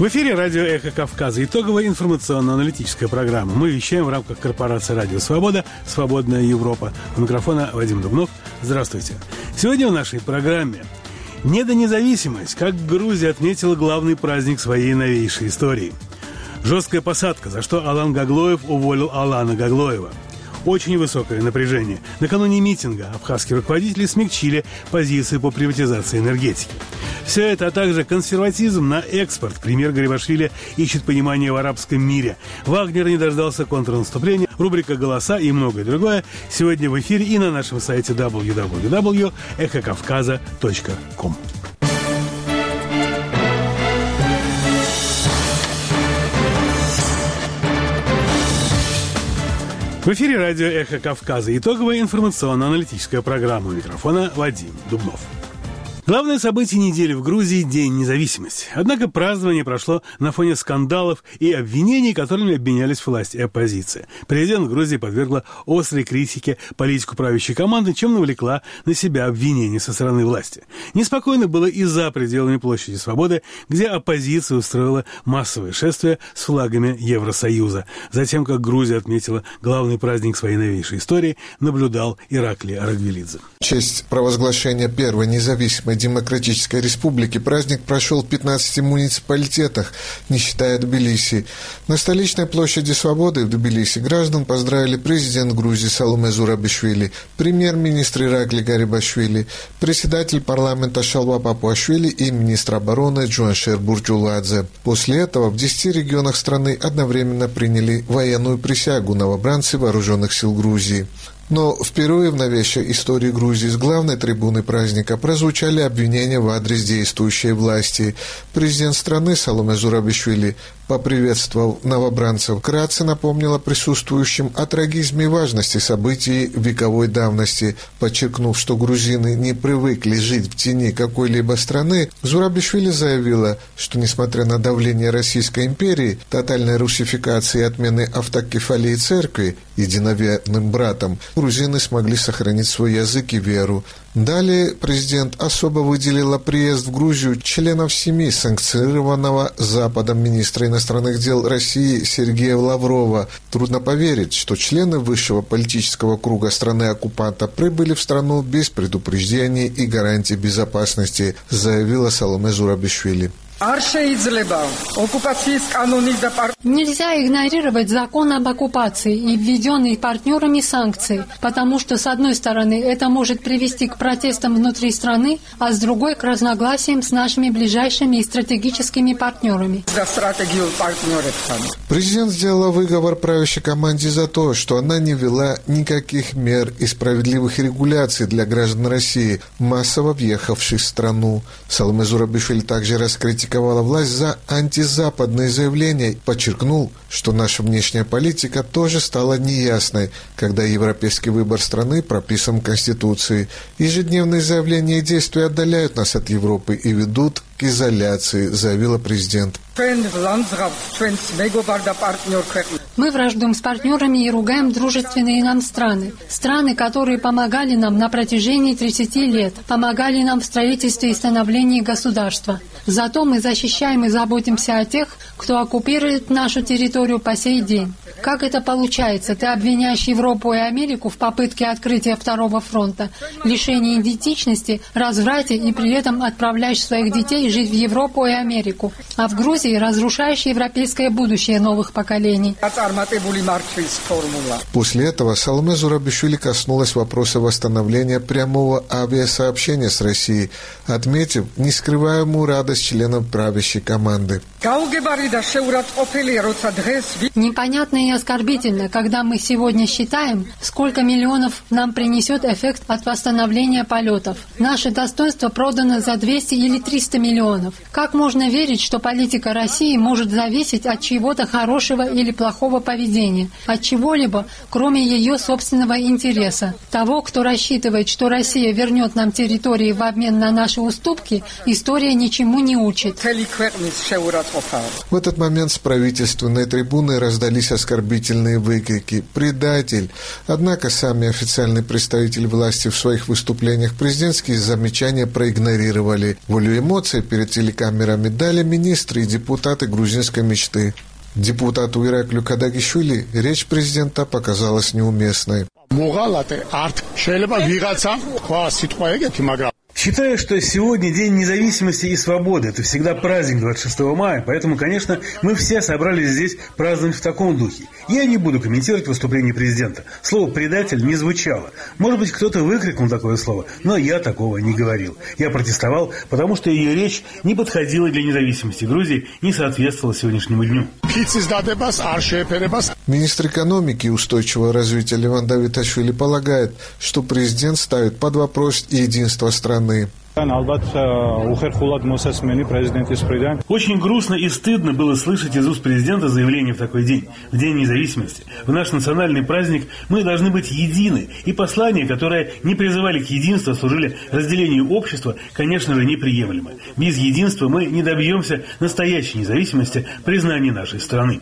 В эфире радио «Эхо Кавказа». Итоговая информационно-аналитическая программа. Мы вещаем в рамках корпорации «Радио Свобода», «Свободная Европа». У микрофона Вадим Дубнов. Здравствуйте. Сегодня в нашей программе «Недонезависимость. Как Грузия отметила главный праздник своей новейшей истории». Жесткая посадка, за что Алан Гаглоев уволил Алана Гаглоева. Очень высокое напряжение. Накануне митинга абхазские руководители смягчили позиции по приватизации энергетики. Все это, а также консерватизм на экспорт. Премьер Гарибашвили ищет понимание в арабском мире. Вагнер не дождался контрнаступления. Рубрика «Голоса» и многое другое сегодня в эфире и на нашем сайте www.эхокавказа.ком. В эфире радио «Эхо Кавказа». Итоговая информационно-аналитическая программа. У микрофона Вадим Дубнов. Главное событие недели в Грузии – День независимости. Однако празднование прошло на фоне скандалов и обвинений, которыми обменялись власть и оппозиция. Президент Грузии подвергла острой критике политику правящей команды, чем навлекла на себя обвинения со стороны власти. Неспокойно было и за пределами площади Свободы, где оппозиция устроила массовое шествие с флагами Евросоюза. Затем, как Грузия отметила главный праздник своей новейшей истории, наблюдал Ираклий Арагвелидзе. В честь провозглашения первой независимой Демократической Республики праздник прошел в 15 муниципалитетах, не считая Тбилиси. На столичной площади Свободы в Тбилиси граждан поздравили президент Грузии Саломе Зурабишвили, премьер-министр Ираклий Гарибашвили, председатель парламента Шалва Папуашвили и министр обороны Джуаншер Бурджуладзе. После этого в 10 регионах страны одновременно приняли военную присягу новобранцы вооруженных сил Грузии. Но впервые в новейшей истории Грузии с главной трибуны праздника прозвучали обвинения в адрес действующей власти. Президент страны Саломе Зурабишвили, поприветствовав новобранцев, вкратце напомнила присутствующим о трагизме и важности событий вековой давности. Подчеркнув, что грузины не привыкли жить в тени какой-либо страны, Зурабишвили заявила, что несмотря на давление Российской империи, тотальной русификации и отмены автокефалии церкви единоверным братом, грузины смогли сохранить свой язык и веру. Далее президент особо выделила приезд в Грузию членов семьи санкционированного Западом министра иностранных дел России Сергея Лаврова. Трудно поверить, что члены высшего политического круга страны-оккупанта прибыли в страну без предупреждений и гарантий безопасности, заявила Саломе Зурабишвили. Нельзя игнорировать закон об оккупации и введенные партнерами санкции, потому что, с одной стороны, это может привести к протестам внутри страны, а с другой – к разногласиям с нашими ближайшими и стратегическими партнерами. Президент сделала выговор правящей команде за то, что она не ввела никаких мер и справедливых регуляций для граждан России, массово въехавших в страну. Саломе Зурабишвили также раскритиковала власть за антизападные заявления, подчеркнул, что наша внешняя политика тоже стала неясной, когда европейский выбор страны прописан в Конституции. Ежедневные заявления и действия отдаляют нас от Европы и ведут к изоляции, заявила президент. Мы враждуем с партнерами и ругаем дружественные нам страны. Страны, которые помогали нам на протяжении 30 лет, помогали нам в строительстве и становлении государства. Зато мы защищаем и заботимся о тех, кто оккупирует нашу территорию по сей день. Как это получается? Ты обвиняешь Европу и Америку в попытке открытия второго фронта, лишении идентичности, разврате и при этом отправляешь своих детей жить в Европу и Америку, а в Грузии разрушаешь европейское будущее новых поколений. После этого Саломе Зурабишвили коснулась вопроса восстановления прямого авиасообщения с Россией, отметив нескрываемую радость членов правящей команды. Непонятно и оскорбительно, когда мы сегодня считаем, сколько миллионов нам принесет эффект от восстановления полетов. Наше достоинство продано за 200 или 300 миллионов. Как можно верить, что политика России может зависеть от чего-то хорошего или плохого поведения, от чего-либо, кроме ее собственного интереса? Того, кто рассчитывает, что Россия вернет нам территории в обмен на наши уступки, история ничему не учит. В этот момент с правительственной трибуны раздались оскорбительные выкрики «Предатель!». Однако сами официальные представители власти в своих выступлениях президентские замечания проигнорировали. Волю эмоций перед телекамерами дали министры и депутаты грузинской мечты. Депутату Ираклию Кадагишвили речь президента показалась неуместной. Считаю, что сегодня День независимости и свободы. Это всегда праздник 26 мая, поэтому, конечно, мы все собрались здесь праздновать в таком духе. Я не буду комментировать выступление президента. Слово «предатель» не звучало. Может быть, кто-то выкрикнул такое слово, но я такого не говорил. Я протестовал, потому что ее речь не подходила для независимости Грузии, не соответствовала сегодняшнему дню. Министр экономики и устойчивого развития Леван Давиташвили полагает, что президент ставит под вопрос единство страны. Очень грустно и стыдно было слышать из уст президента заявление в такой день, в День независимости. В наш национальный праздник мы должны быть едины, и послания, которые не призывали к единству, служили разделению общества, конечно же, неприемлемы. Без единства мы не добьемся настоящей независимости, признания нашей страны.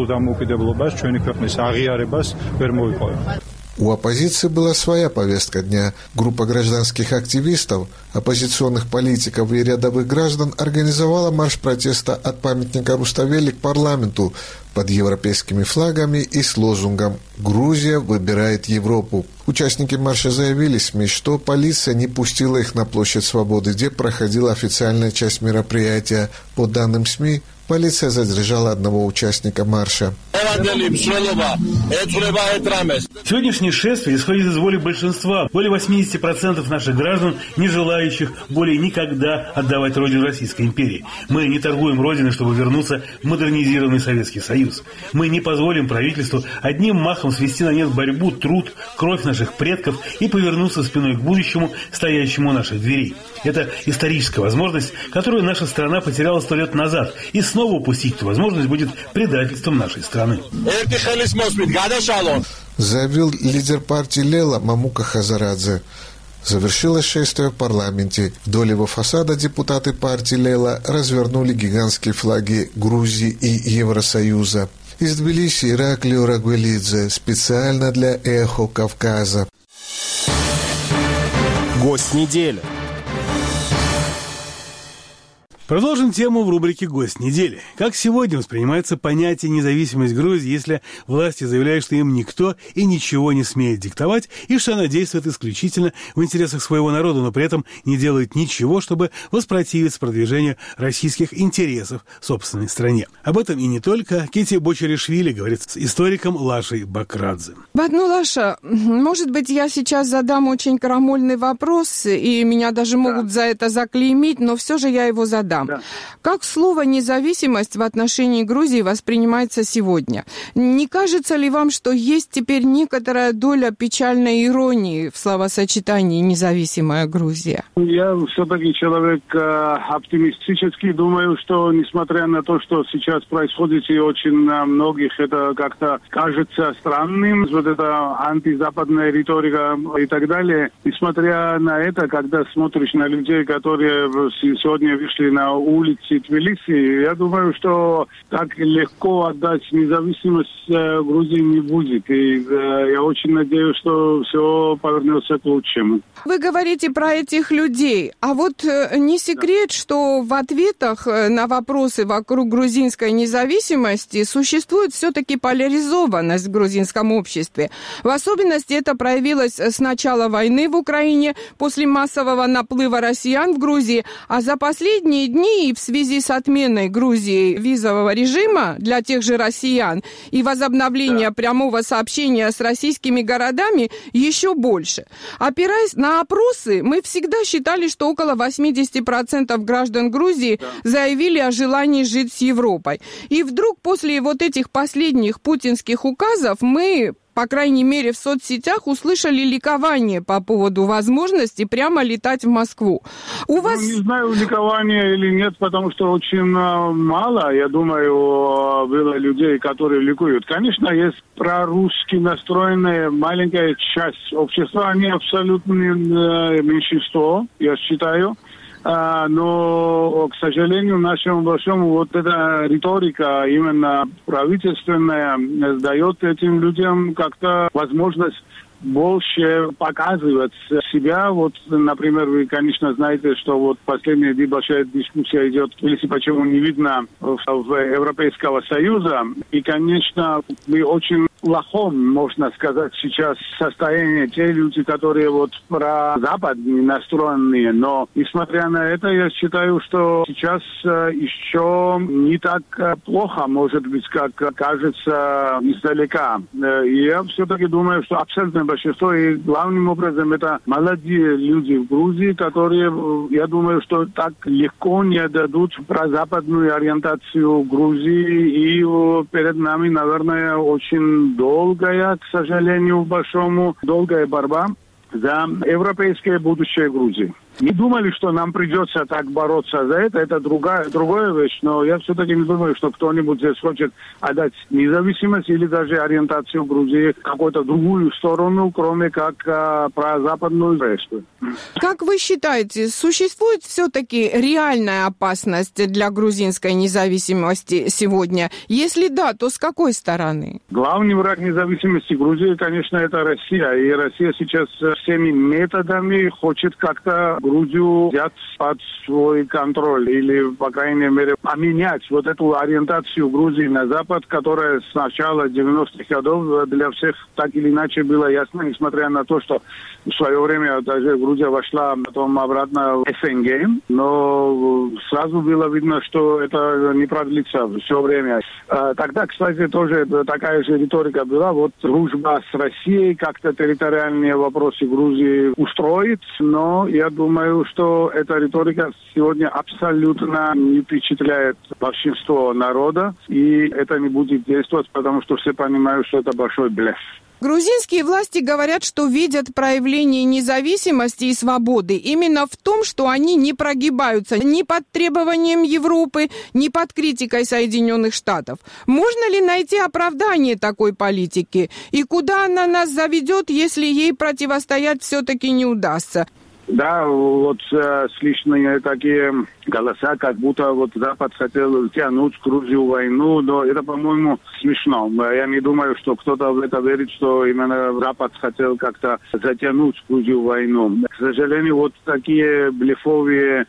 У оппозиции была своя повестка дня. Группа гражданских активистов, оппозиционных политиков и рядовых граждан организовала марш протеста от памятника Руставели к парламенту под европейскими флагами и с лозунгом «Грузия выбирает Европу». Участники марша заявили СМИ, что полиция не пустила их на площадь Свободы, где проходила официальная часть мероприятия. По данным СМИ, полиция задержала одного участника марша. Сегодняшнее шествие исходит из воли большинства. Более 80% наших граждан, не желающих более никогда отдавать родину Российской империи. Мы не торгуем родиной, чтобы вернуться в модернизированный Советский Союз. Мы не позволим правительству одним махом свести на нет борьбу, труд, кровь наших предков и повернуться спиной к будущему, стоящему у наших дверей. Это историческая возможность, которую наша страна потеряла 100 лет назад. И снова упустить эту возможность будет предательством нашей страны. Заявил лидер партии Лела Мамука Хазарадзе. Завершилось шествие в парламенте. Вдоль его фасада депутаты партии Лела развернули гигантские флаги Грузии и Евросоюза. Из Тбилиси Ираклию Рагвелидзе специально для «Эхо Кавказа». Гость недели. Продолжим тему в рубрике «Гость недели». Как сегодня воспринимается понятие «независимость Грузии», если власти заявляют, что им никто и ничего не смеет диктовать, и что она действует исключительно в интересах своего народа, но при этом не делает ничего, чтобы воспротивиться продвижению российских интересов в собственной стране. Об этом и не только. Кити Бочаришвили говорит с историком Лашей Бакрадзе. Лаша, может быть, я сейчас задам очень крамольный вопрос, и меня даже могут за это заклеймить, но все же я его задам. Да. Как слово «независимость» в отношении Грузии воспринимается сегодня? Не кажется ли вам, что есть теперь некоторая доля печальной иронии в словосочетании «независимая Грузия»? Я все-таки человек оптимистический. Думаю, что несмотря на то, что сейчас происходит, и очень многих это как-то кажется странным, вот эта антизападная риторика и так далее, несмотря на это, когда смотришь на людей, которые сегодня вышли на улице Тбилиси, я думаю, что так легко отдать независимость Грузии не будет. И я очень надеюсь, что все повернется к лучшему. Вы говорите про этих людей. А вот не секрет, что в ответах на вопросы вокруг грузинской независимости существует все-таки поляризованность в грузинском обществе. В особенности это проявилось с начала войны в Украине, после массового наплыва россиян в Грузии, а за последние дни и в связи с отменой Грузии визового режима для тех же россиян и возобновления прямого сообщения с российскими городами еще больше. Опираясь на опросы, мы всегда считали, что около 80% граждан Грузии заявили о желании жить с Европой. И вдруг после вот этих последних путинских указов мы, по крайней мере, в соцсетях услышали ликование по поводу возможности прямо летать в Москву. У вас... Не знаю, ликование или нет, потому что очень мало, я думаю, было людей, которые ликуют. Конечно, есть прорусски настроенная маленькая часть общества, они абсолютно меньшинство, я считаю. но, к сожалению, нашему большому вот эта риторика именно правительственная дает этим людям как-то возможность больше показывать себя. Вот, например, вы, конечно, знаете, что вот последняя большая дискуссия идет, если почему не видно в Европейского Союза. И, конечно, мы очень плохом, можно сказать, сейчас состояние те люди, которые вот про Запад настроенные. Но, несмотря на это, я считаю, что сейчас еще не так плохо, может быть, как кажется издалека. И я все-таки думаю, что абсолютно большинство, и главным образом это молодые люди в Грузии, которые, я думаю, что так легко не дадут про западную ориентацию Грузии. И перед нами, наверное, очень долгая, к сожалению, большому, долгая борьба за европейское будущее Грузии. Не думали, что нам придется так бороться за это другая вещь, но я все-таки не думаю, что кто-нибудь здесь хочет отдать независимость или даже ориентацию Грузии в какую-то другую сторону, кроме как про западную версию. Как вы считаете, существует все-таки реальная опасность для грузинской независимости сегодня? Если да, то с какой стороны? Главный враг независимости Грузии, конечно, это Россия. И Россия сейчас всеми методами хочет как-то Грузию взять под свой контроль или, по крайней мере, поменять вот эту ориентацию Грузии на Запад, которая с начала 90-х годов для всех так или иначе было ясно, несмотря на то, что в свое время даже Грузия вошла потом обратно в СНГ, но сразу было видно, что это не продлится все время. Тогда, кстати, тоже такая же риторика была, вот дружба с Россией, как-то территориальные вопросы Грузии устроит, но я думаю, что эта риторика сегодня абсолютно не впечатляет большинство народа, и это не будет действовать, потому что все понимают, что это большой блеф. Грузинские власти говорят, что видят проявление независимости и свободы именно в том, что они не прогибаются ни под требованием Европы, ни под критикой Соединенных Штатов. Можно ли найти оправдание такой политики? И куда она нас заведет, если ей противостоять все-таки не удастся? Да, вот слышны такие голоса, как будто вот Запад хотел тянуть Грузию в войну, но это, по-моему, смешно. Я не думаю, что кто-то в это верит, что именно Запад хотел как-то затянуть Грузию в войну. К сожалению, вот такие блефовая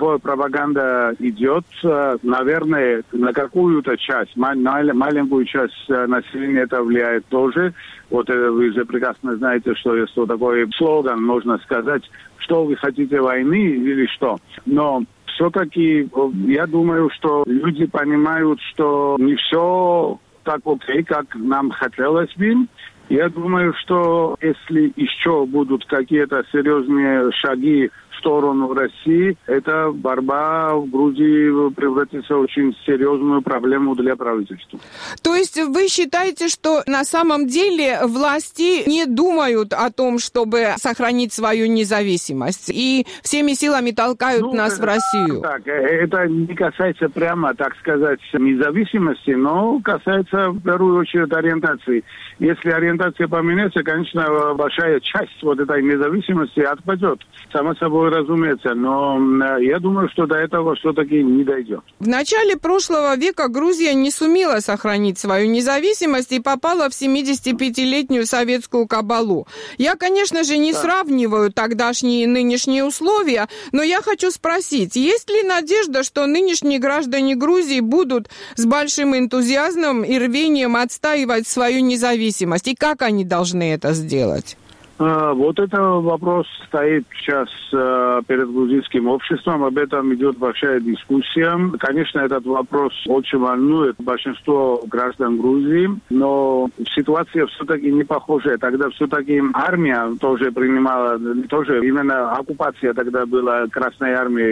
пропаганда идет, наверное, на какую-то часть, маленькую часть населения это влияет тоже. Вот вы же прекрасно знаете, что есть такой слоган, можно сказать, что вы хотите войны или что. Но все-таки я думаю, что люди понимают, что не все так окей, как нам хотелось бы. Я думаю, что если еще будут какие-то серьезные шаги в сторону России, эта борьба в Грузии превратится в очень серьезную проблему для правительства. То есть вы считаете, что на самом деле власти не думают о том, чтобы сохранить свою независимость и всеми силами толкают нас в Россию? Так, это не касается прямо, так сказать, независимости, но касается в первую очередь ориентации. Если ориентация поменяется, конечно, большая часть вот этой независимости отпадет. Само собой разумеется, но я думаю, что до этого все-таки не дойдет. В начале прошлого века Грузия не сумела сохранить свою независимость и попала в 75-летнюю советскую кабалу. Я, конечно же, не сравниваю тогдашние и нынешние условия, но я хочу спросить, есть ли надежда, что нынешние граждане Грузии будут с большим энтузиазмом и рвением отстаивать свою независимость? И как они должны это сделать? Вот этот вопрос стоит сейчас перед грузинским обществом, об этом идет большая дискуссия. Конечно, этот вопрос очень волнует большинство граждан Грузии, но ситуация все-таки не похожая. Тогда все-таки армия тоже принимала, тоже именно оккупация тогда была Красной армией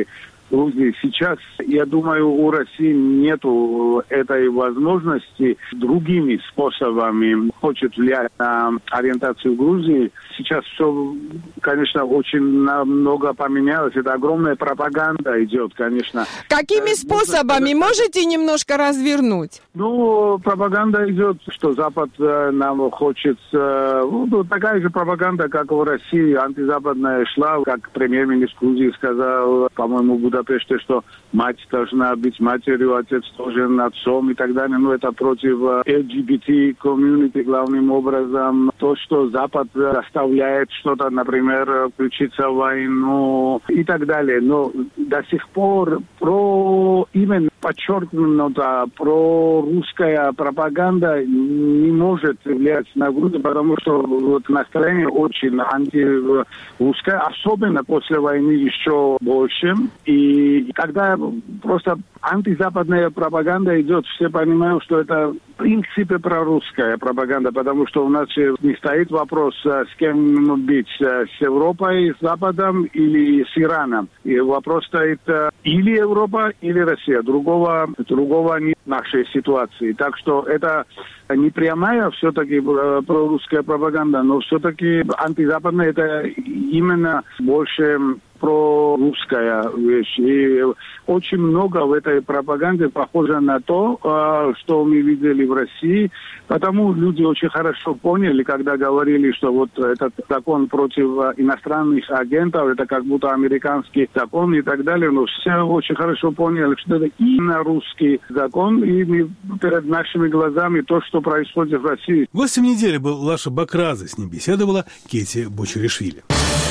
Грузии. Сейчас, я думаю, у России нету этой возможности другими способами хочет влиять на ориентацию Грузии. Сейчас все, конечно, очень много поменялось. Это огромная пропаганда идет, конечно. Какими способами? Можете немножко развернуть? Ну, пропаганда идет, что Запад нам хочет... такая же пропаганда, как в России, антизападная шла, как премьер-министр Грузии сказал, по-моему, в Будапеште, что мать должна быть матерью, отец должен отцом и так далее. Ну, это против LGBT-комьюнити главным образом. То, что Запад заставляет что-то, например, включиться в войну и так далее. Но до сих пор именно подчеркнуто прорусская пропаганда не может влиять на Грузию, потому что настроение очень антирусское, особенно после войны еще больше. И когда просто антизападная пропаганда идет, все понимают, что это в принципе прорусская пропаганда, потому что у нас не стоит вопрос, с кем быть, с Европой, с Западом или с Ираном. И вопрос стоит или Европа, или Россия. Другого нет в нашей ситуации. Так что это не прямая все-таки прорусская пропаганда, но все-таки антизападная, это именно больше прорусская вещь. И очень много в этой пропаганде похоже на то, что мы видели в России. Потому люди очень хорошо поняли, когда говорили, что вот этот закон против иностранных агентов, это как будто американский закон и так далее. Но все очень хорошо поняли, что это именно русский закон. И перед нашими глазами то, что происходит в России. Гостем недели был Лаша Бакраза. С ним беседовала Кети Бочаришвили.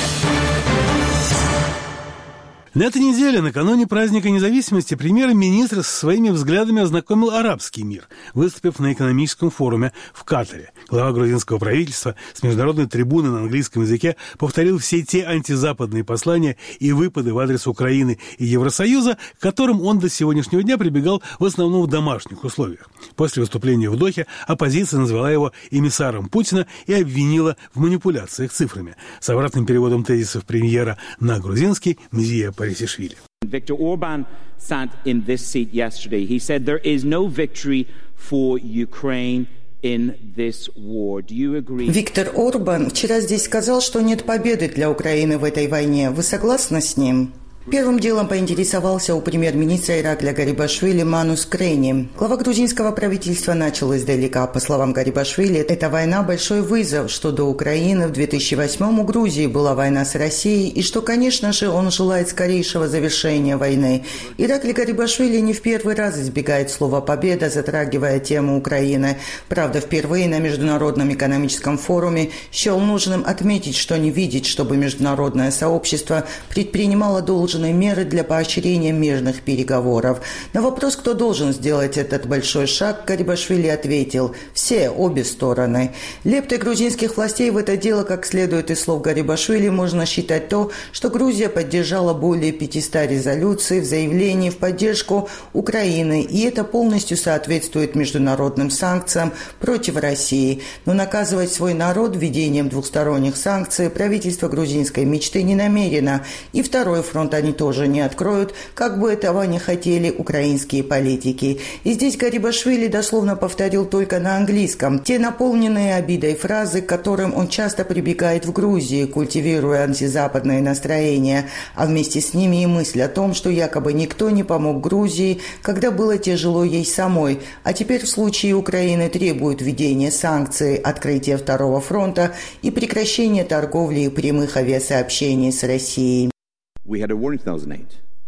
На этой неделе, накануне праздника независимости, премьер-министр со своими взглядами ознакомил арабский мир, выступив на экономическом форуме в Катаре. Глава грузинского правительства с международной трибуны на английском языке повторил все те антизападные послания и выпады в адрес Украины и Евросоюза, к которым он до сегодняшнего дня прибегал в основном в домашних условиях. После выступления в Дохе оппозиция назвала его эмиссаром Путина и обвинила в манипуляциях цифрами. С обратным переводом тезисов премьера на грузинский Мзия Парисишвили. Viktor Orban sat in this seat yesterday. He said there is no victory for Ukraine in this war. Do you agree? Виктор Орбан вчера здесь сказал, что нет победы для Украины в этой войне. Вы согласны с ним? Первым делом поинтересовался у премьер-министра Иракля Гарибашвили Манус Крейни. Глава грузинского правительства начал издалека. По словам Гарибашвили, эта война – большой вызов, что до Украины в 2008 у Грузии была война с Россией, и что, конечно же, он желает скорейшего завершения войны. Ираклий Гарибашвили не в первый раз избегает слова «победа», затрагивая тему Украины. Правда, впервые на Международном экономическом форуме счел нужным отметить, что не видит, чтобы международное сообщество предпринимало должное меры для поощрения мирных переговоров. На вопрос, кто должен сделать этот большой шаг, Гарибашвили ответил: все, обе стороны. Лептой грузинских властей в это дело, как следует из слов Гарибашвили, можно считать то, что Грузия поддержала более 500 резолюций в заявлении в поддержку Украины, и это полностью соответствует международным санкциям против России. Но наказывать свой народ введением двухсторонних санкций правительство грузинской мечты не намерено. И второй фронт они тоже не откроют, как бы этого не хотели украинские политики. И здесь Гарибашвили дословно повторил только на английском те наполненные обидой фразы, к которым он часто прибегает в Грузии, культивируя антизападные настроения, а вместе с ними и мысль о том, что якобы никто не помог Грузии, когда было тяжело ей самой, а теперь в случае Украины требует введения санкций, открытия второго фронта и прекращения торговли и прямых авиасообщений с Россией. We had a war in 2008.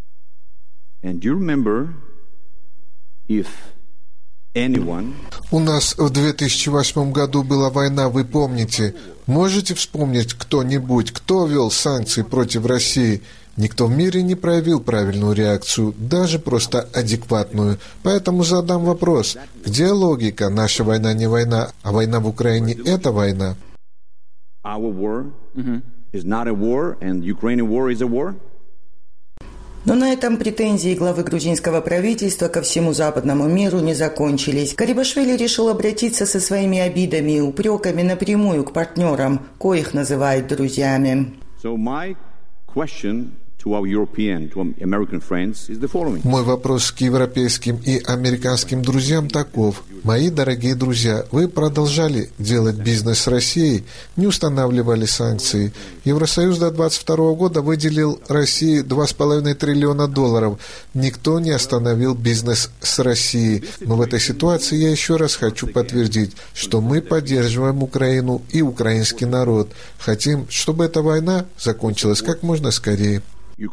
And do you remember if anyone... У нас в 2008 году была война, вы помните. Можете вспомнить кто-нибудь, кто ввел санкции против России? Никто в мире не проявил правильную реакцию, даже просто адекватную. Поэтому задам вопрос. Где логика? Наша война не война, а война в Украине – это война. Our war is not a war, and Ukrainian war is a war? Но на этом претензии главы грузинского правительства ко всему западному миру не закончились. Гарибашвили решил обратиться со своими обидами и упреками напрямую к партнерам, коих называют друзьями. So my question Мой вопрос к европейским и американским друзьям таков. Мои дорогие друзья, вы продолжали делать бизнес с Россией, не устанавливали санкции. Евросоюз до 2022 года выделил России $2,5 триллиона. Никто не остановил бизнес с Россией. Но в этой ситуации я еще раз хочу подтвердить, что мы поддерживаем Украину и украинский народ. Хотим, чтобы эта война закончилась как можно скорее.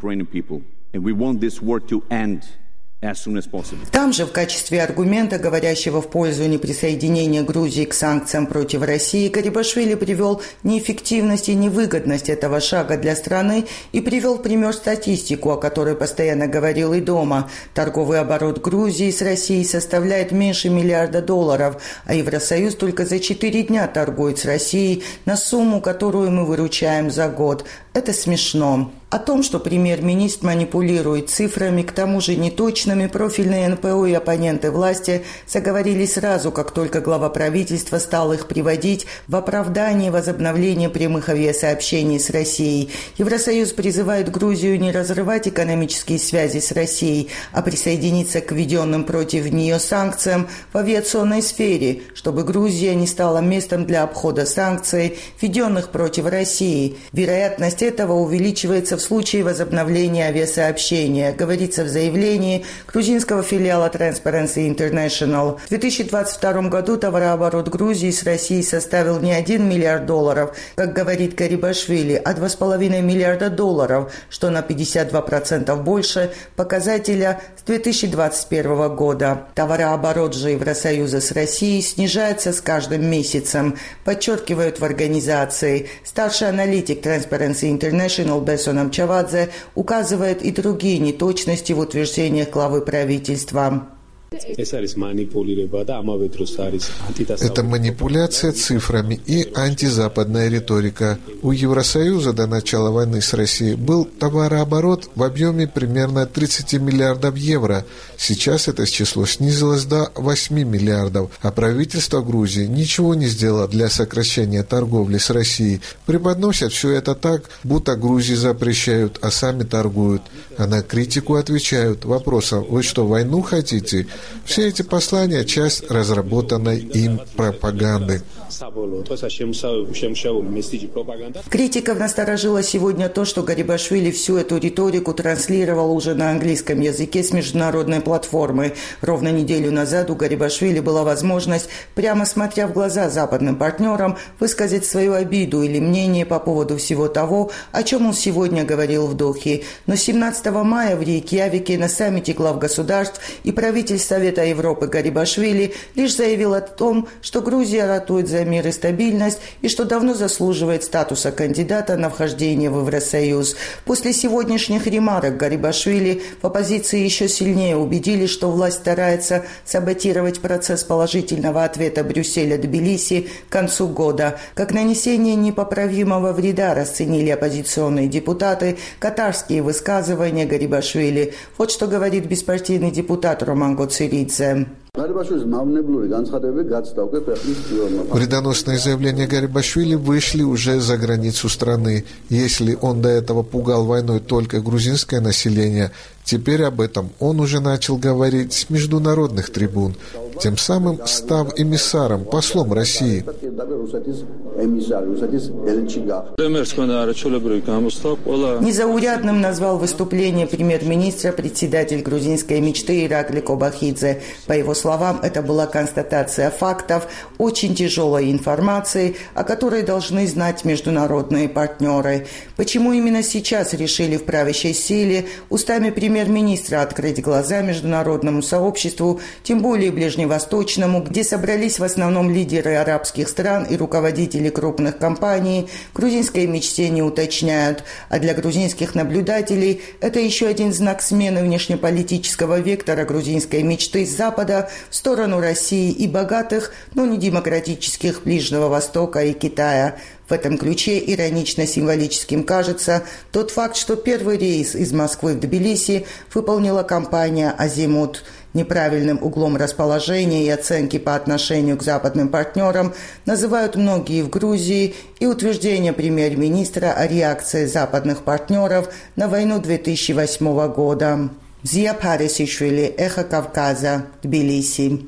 Там же в качестве аргумента, говорящего в пользу неприсоединения Грузии к санкциям против России, Гарибашвили привел неэффективность и невыгодность этого шага для страны и привел в пример статистику, о которой постоянно говорил и дома. Торговый оборот Грузии с Россией составляет меньше $1 миллиарда, а Евросоюз только за 4 дня торгует с Россией на сумму, которую мы выручаем за год. Это смешно. О том, что премьер-министр манипулирует цифрами, к тому же неточными, профильные НПО и оппоненты власти заговорили сразу, как только глава правительства стал их приводить в оправдании возобновления прямых авиасообщений с Россией. Евросоюз призывает Грузию не разрывать экономические связи с Россией, а присоединиться к введенным против нее санкциям в авиационной сфере, чтобы Грузия не стала местом для обхода санкций, введенных против России. Вероятность этого увеличивается в случае возобновления авиасообщения, говорится в заявлении грузинского филиала Transparency International. В 2022 году товарооборот Грузии с Россией составил не $1 миллиард, как говорит Гарибашвили, а $2,5 миллиарда, что на 52% больше показателя с 2021 года. Товарооборот же Евросоюза с Россией снижается с каждым месяцем, подчеркивают в организации. Старший аналитик Transparency International Бессон Чавадзе указывает и другие неточности в утверждениях главы правительства. Это манипуляция цифрами и антизападная риторика. У Евросоюза до начала войны с Россией был товарооборот в объеме примерно 30 миллиардов евро. Сейчас это число снизилось до 8 миллиардов, а правительство Грузии ничего не сделало для сокращения торговли с Россией. Преподносят все это так, будто Грузии запрещают, а сами торгуют. А на критику отвечают вопросом: вы что, войну хотите? Все эти послания – часть разработанной им пропаганды. Критиков насторожило сегодня то, что Гарибашвили всю эту риторику транслировал уже на английском языке с международной платформы. Ровно неделю назад у Гарибашвили была возможность, прямо смотря в глаза западным партнерам, высказать свою обиду или мнение по поводу всего того, о чем он сегодня говорил в Дохе. Но 17 мая в Рейкьявике на саммите глав государств и правительств Совета Европы Гарибашвили лишь заявил о том, что Грузия ратует за мир и стабильность и что давно заслуживает статуса кандидата на вхождение в Евросоюз. После сегодняшних ремарок Гарибашвили в оппозиции еще сильнее убедили, что власть старается саботировать процесс положительного ответа Брюсселя Тбилиси к концу года. Как нанесение непоправимого вреда расценили оппозиционные депутаты катарские высказывания Гарибашвили. Вот что говорит беспартийный депутат Роман Гоцеридзе. Вредоносные заявления Гарибашвили вышли уже за границу страны. Если он до этого пугал войной только грузинское население, теперь об этом он уже начал говорить с международных трибун, тем самым став эмиссаром, послом России. Незаурядным назвал выступление премьер-министра председатель грузинской мечты Иракли Кобахидзе. По его словам, это была констатация фактов, очень тяжелой информации, о которой должны знать международные партнеры. Почему именно сейчас решили в правящей силе устами премьер-министра открыть глаза международному сообществу, тем более ближневосточному, где собрались в основном лидеры арабских стран и руководители крупных компаний, грузинской мечте не уточняют. А для грузинских наблюдателей это еще один знак смены внешнеполитического вектора грузинской мечты с Запада в сторону России и богатых, но не демократических Ближнего Востока и Китая. В этом ключе иронично-символическим кажется тот факт, что первый рейс из Москвы в Тбилиси выполнила компания «Азимут». Неправильным углом расположения и оценки по отношению к западным партнерам называют многие в Грузии, и утверждение премьер-министра о реакции западных партнеров на войну 2008 года. Зия Парисишвили, Эхо Кавказа, Тбилиси.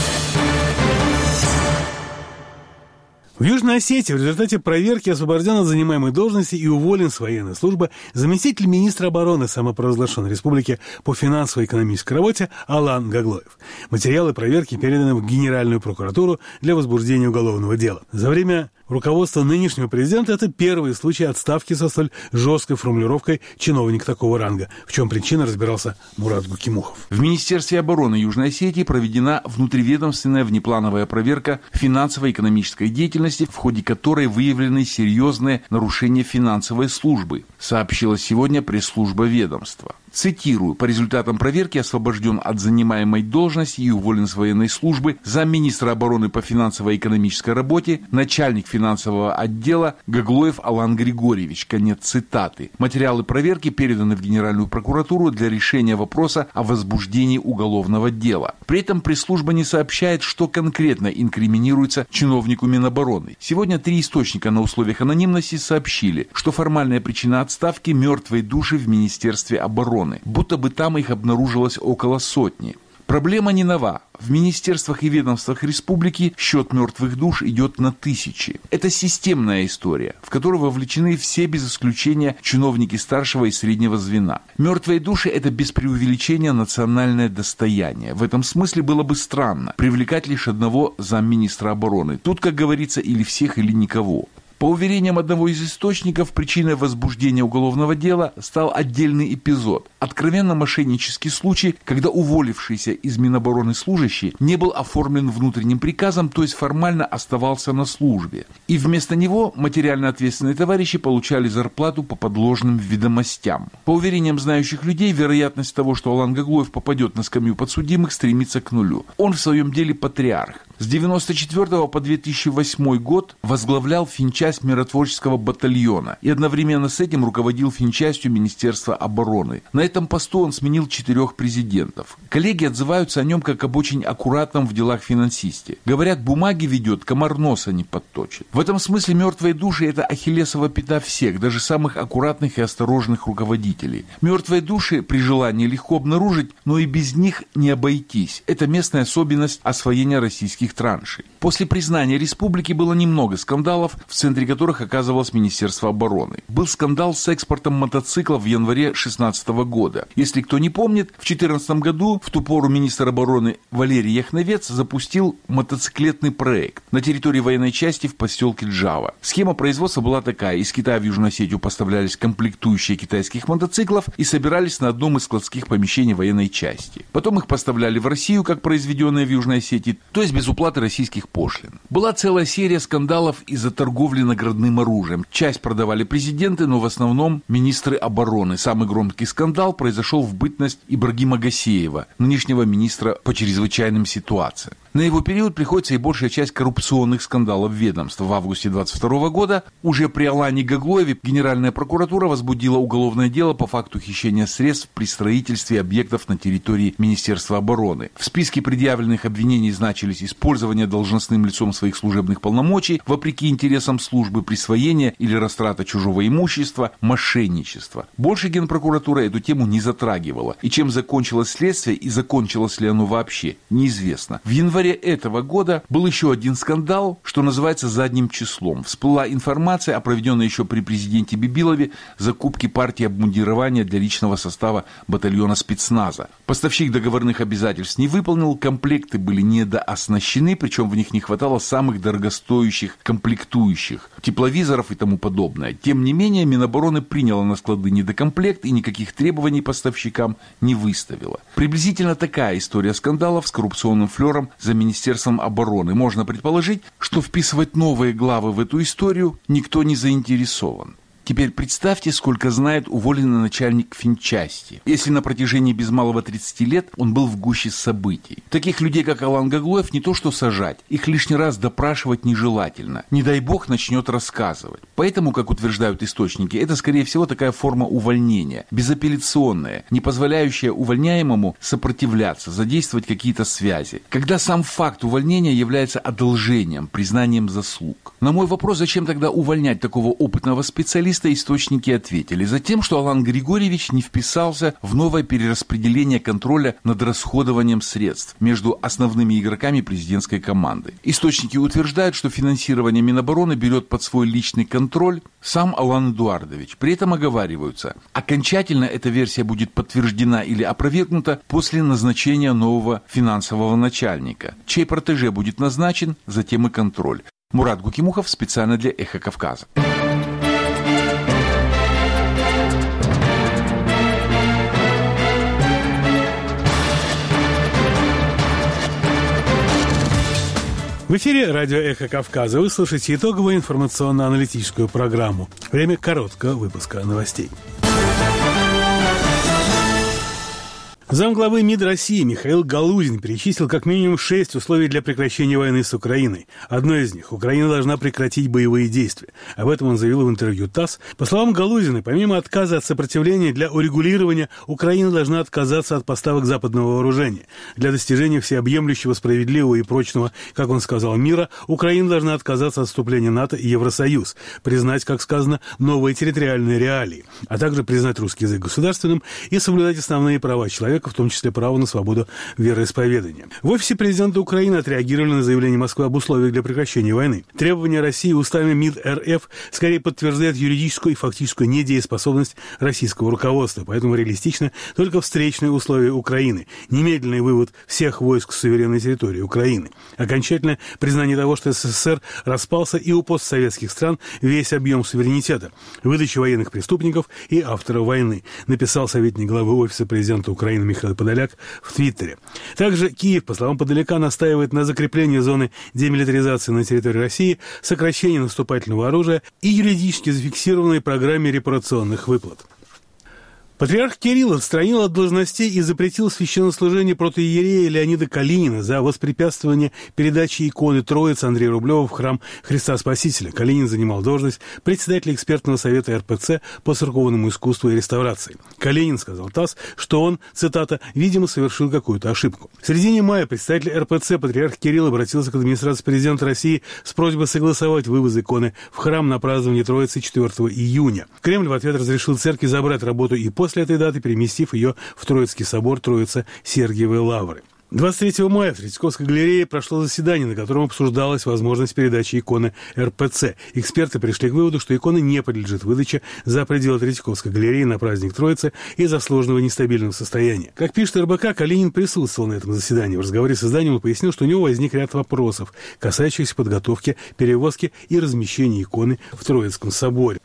В Южной Осетии в результате проверки освобожден от занимаемой должности и уволен с военной службы заместитель министра обороны самопровозглашенной республики по финансово-экономической работе Алан Гаглоев. Материалы проверки переданы в Генеральную прокуратуру для возбуждения уголовного дела. За время руководства нынешнего президента это первый случай отставки со столь жесткой формулировкой «чиновник такого ранга». В чем причина, разбирался Мурат Гукимухов. В Министерстве обороны Южной Осетии проведена внутриведомственная внеплановая проверка финансово-экономической деятельности, в ходе которой выявлены серьезные нарушения финансовой службы, сообщила сегодня пресс-служба ведомства. Цитирую: по результатам проверки освобожден от занимаемой должности и уволен с военной службы замминистра обороны по финансово-экономической работе, начальник финансового отдела Гаглоев Алан Григорьевич. Конец цитаты. Материалы проверки переданы в Генеральную прокуратуру для решения вопроса о возбуждении уголовного дела. При этом пресс-служба не сообщает, что конкретно инкриминируется чиновнику Минобороны. Сегодня 3 источника на условиях анонимности сообщили, что формальная причина отставки – мертвые души в Министерстве обороны. Будто бы там их обнаружилось около 100. Проблема не нова. В министерствах и ведомствах республики счет мертвых душ идет на тысячи. Это системная история, в которую вовлечены все без исключения чиновники старшего и среднего звена. Мертвые души – это без преувеличения национальное достояние. В этом смысле было бы странно привлекать лишь одного замминистра обороны. Тут, как говорится, или всех, или никого. По уверениям одного из источников, причиной возбуждения уголовного дела стал отдельный эпизод. Откровенно мошеннический случай, когда уволившийся из Минобороны служащий не был оформлен внутренним приказом, то есть формально оставался на службе. И вместо него материально ответственные товарищи получали зарплату по подложным ведомостям. По уверениям знающих людей, вероятность того, что Алан Гаглоев попадет на скамью подсудимых, стремится к нулю. Он в своем деле патриарх. С 1994 по 2008 год возглавлял финчасть миротворческого батальона и одновременно с этим руководил финчастью Министерства обороны. На этом посту он сменил 4 президентов. Коллеги отзываются о нем как об очень аккуратном в делах финансисте. Говорят, бумаги ведет, комар носа не подточит. В этом смысле мертвые души – это ахиллесова пята всех, даже самых аккуратных и осторожных руководителей. Мертвые души при желании легко обнаружить, но и без них не обойтись. Это местная особенность освоения российских траншей. После признания республики было немного скандалов, в центре которых оказывалось Министерство обороны. Был скандал с экспортом мотоциклов в январе 2016 года. Если кто не помнит, в 2014 году в ту пору министр обороны Валерий Яхновец запустил мотоциклетный проект на территории военной части в поселке Джава. Схема производства была такая: из Китая в Южную Осетию поставлялись комплектующие китайских мотоциклов и собирались на одном из складских помещений военной части. Потом их поставляли в Россию, как произведенные в Южной Осетии, то есть без уплаты российских пошлин. Была целая серия скандалов из-за торговли наградным оружием. Часть продавали президенты, но в основном министры обороны. Самый громкий скандал произошел в бытность Ибрагима Гасеева, нынешнего министра по чрезвычайным ситуациям. На его период приходится и большая часть коррупционных скандалов ведомства. В августе 2022 года уже при Алане Гаглоеве Генеральная прокуратура возбудила уголовное дело по факту хищения средств при строительстве объектов на территории Министерства обороны. В списке предъявленных обвинений значились использование должностным лицом своих служебных полномочий вопреки интересам службы, присвоение или растрата чужого имущества, мошенничество. Больше Генпрокуратура эту тему не затрагивала. И чем закончилось следствие и закончилось ли оно вообще, неизвестно. В январе этого года был еще один скандал, что называется задним числом. Всплыла информация о проведенной еще при президенте Бибилове закупке партии обмундирования для личного состава батальона спецназа. Поставщик договорных обязательств не выполнил, комплекты были недооснащены, причем в них не хватало самых дорогостоящих комплектующих, тепловизоров и тому подобное. Тем не менее, Минобороны приняла на склады недокомплект и никаких требований поставщикам не выставила. Приблизительно такая история скандалов с коррупционным флером за Министерством обороны. Можно предположить, что вписывать новые главы в эту историю никто не заинтересован. Теперь представьте, сколько знает уволенный начальник финчасти, если на протяжении без малого 30 лет он был в гуще событий. Таких людей, как Алан Гаглоев, не то что сажать, их лишний раз допрашивать нежелательно. Не дай бог начнет рассказывать. Поэтому, как утверждают источники, это, скорее всего, такая форма увольнения, безапелляционная, не позволяющая увольняемому сопротивляться, задействовать какие-то связи. Когда сам факт увольнения является одолжением, признанием заслуг. На мой вопрос, зачем тогда увольнять такого опытного специалиста, источники ответили: затем, что Алан Григорьевич не вписался в новое перераспределение контроля над расходованием средств между основными игроками президентской команды. Источники утверждают, что финансирование Минобороны берет под свой личный контроль сам Алан Эдуардович. При этом оговариваются: окончательно эта версия будет подтверждена или опровергнута после назначения нового финансового начальника. Чей протеже будет назначен, затем и контроль. Мурат Гукимухов специально для «Эхо Кавказа». В эфире радио «Эхо Кавказа». Вы слушаете итоговую информационно-аналитическую программу. Время короткого выпуска новостей. Замглавы МИД России Михаил Галузин перечислил как минимум 6 условий для прекращения войны с Украиной. Одно из них – Украина должна прекратить боевые действия. Об этом он заявил в интервью ТАСС. По словам Галузина, помимо отказа от сопротивления, для урегулирования Украина должна отказаться от поставок западного вооружения. Для достижения всеобъемлющего, справедливого и прочного, как он сказал, мира, Украина должна отказаться от вступления в НАТО и Евросоюз, признать, как сказано, новые территориальные реалии, а также признать русский язык государственным и соблюдать основные права человека, в том числе право на свободу вероисповедания. В офисе президента Украины отреагировали на заявление Москвы об условиях для прекращения войны. Требования России устами МИД РФ скорее подтверждают юридическую и фактическую недееспособность российского руководства, поэтому реалистично только встречные условия Украины, немедленный вывод всех войск с суверенной территории Украины, окончательное признание того, что СССР распался, и у постсоветских стран весь объем суверенитета, выдача военных преступников и авторов войны, написал советник главы офиса президента Украины Михаил Подоляк в Твиттере. Также Киев, по словам Подоляка, настаивает на закреплении зоны демилитаризации на территории России, сокращении наступательного оружия и юридически зафиксированной программе репарационных выплат. Патриарх Кирилл отстранил от должностей и запретил священнослужение протоиерея Леонида Калинина за воспрепятствование передачи иконы Троицы Андрея Рублева в храм Христа Спасителя. Калинин занимал должность председателя экспертного совета РПЦ по церковному искусству и реставрации. Калинин сказал ТАСС, что он, цитата, «видимо, совершил какую-то ошибку». В середине мая представитель РПЦ патриарх Кирилл обратился к администрации президента России с просьбой согласовать вывоз иконы в храм на празднование Троицы 4 июня. Кремль в ответ разрешил церкви забрать работу и после этой даты, переместив ее в Троицкий собор Троица-Сергиевой Лавры. 23 мая в Третьяковской галерее прошло заседание, на котором обсуждалась возможность передачи иконы РПЦ. Эксперты пришли к выводу, что икона не подлежит выдаче за пределы Третьяковской галереи на праздник Троицы из-за сложного нестабильного состояния. Как пишет РБК, Калинин присутствовал на этом заседании. В разговоре с изданием он пояснил, что у него возник ряд вопросов, касающихся подготовки, перевозки и размещения иконы в Троицком соборе.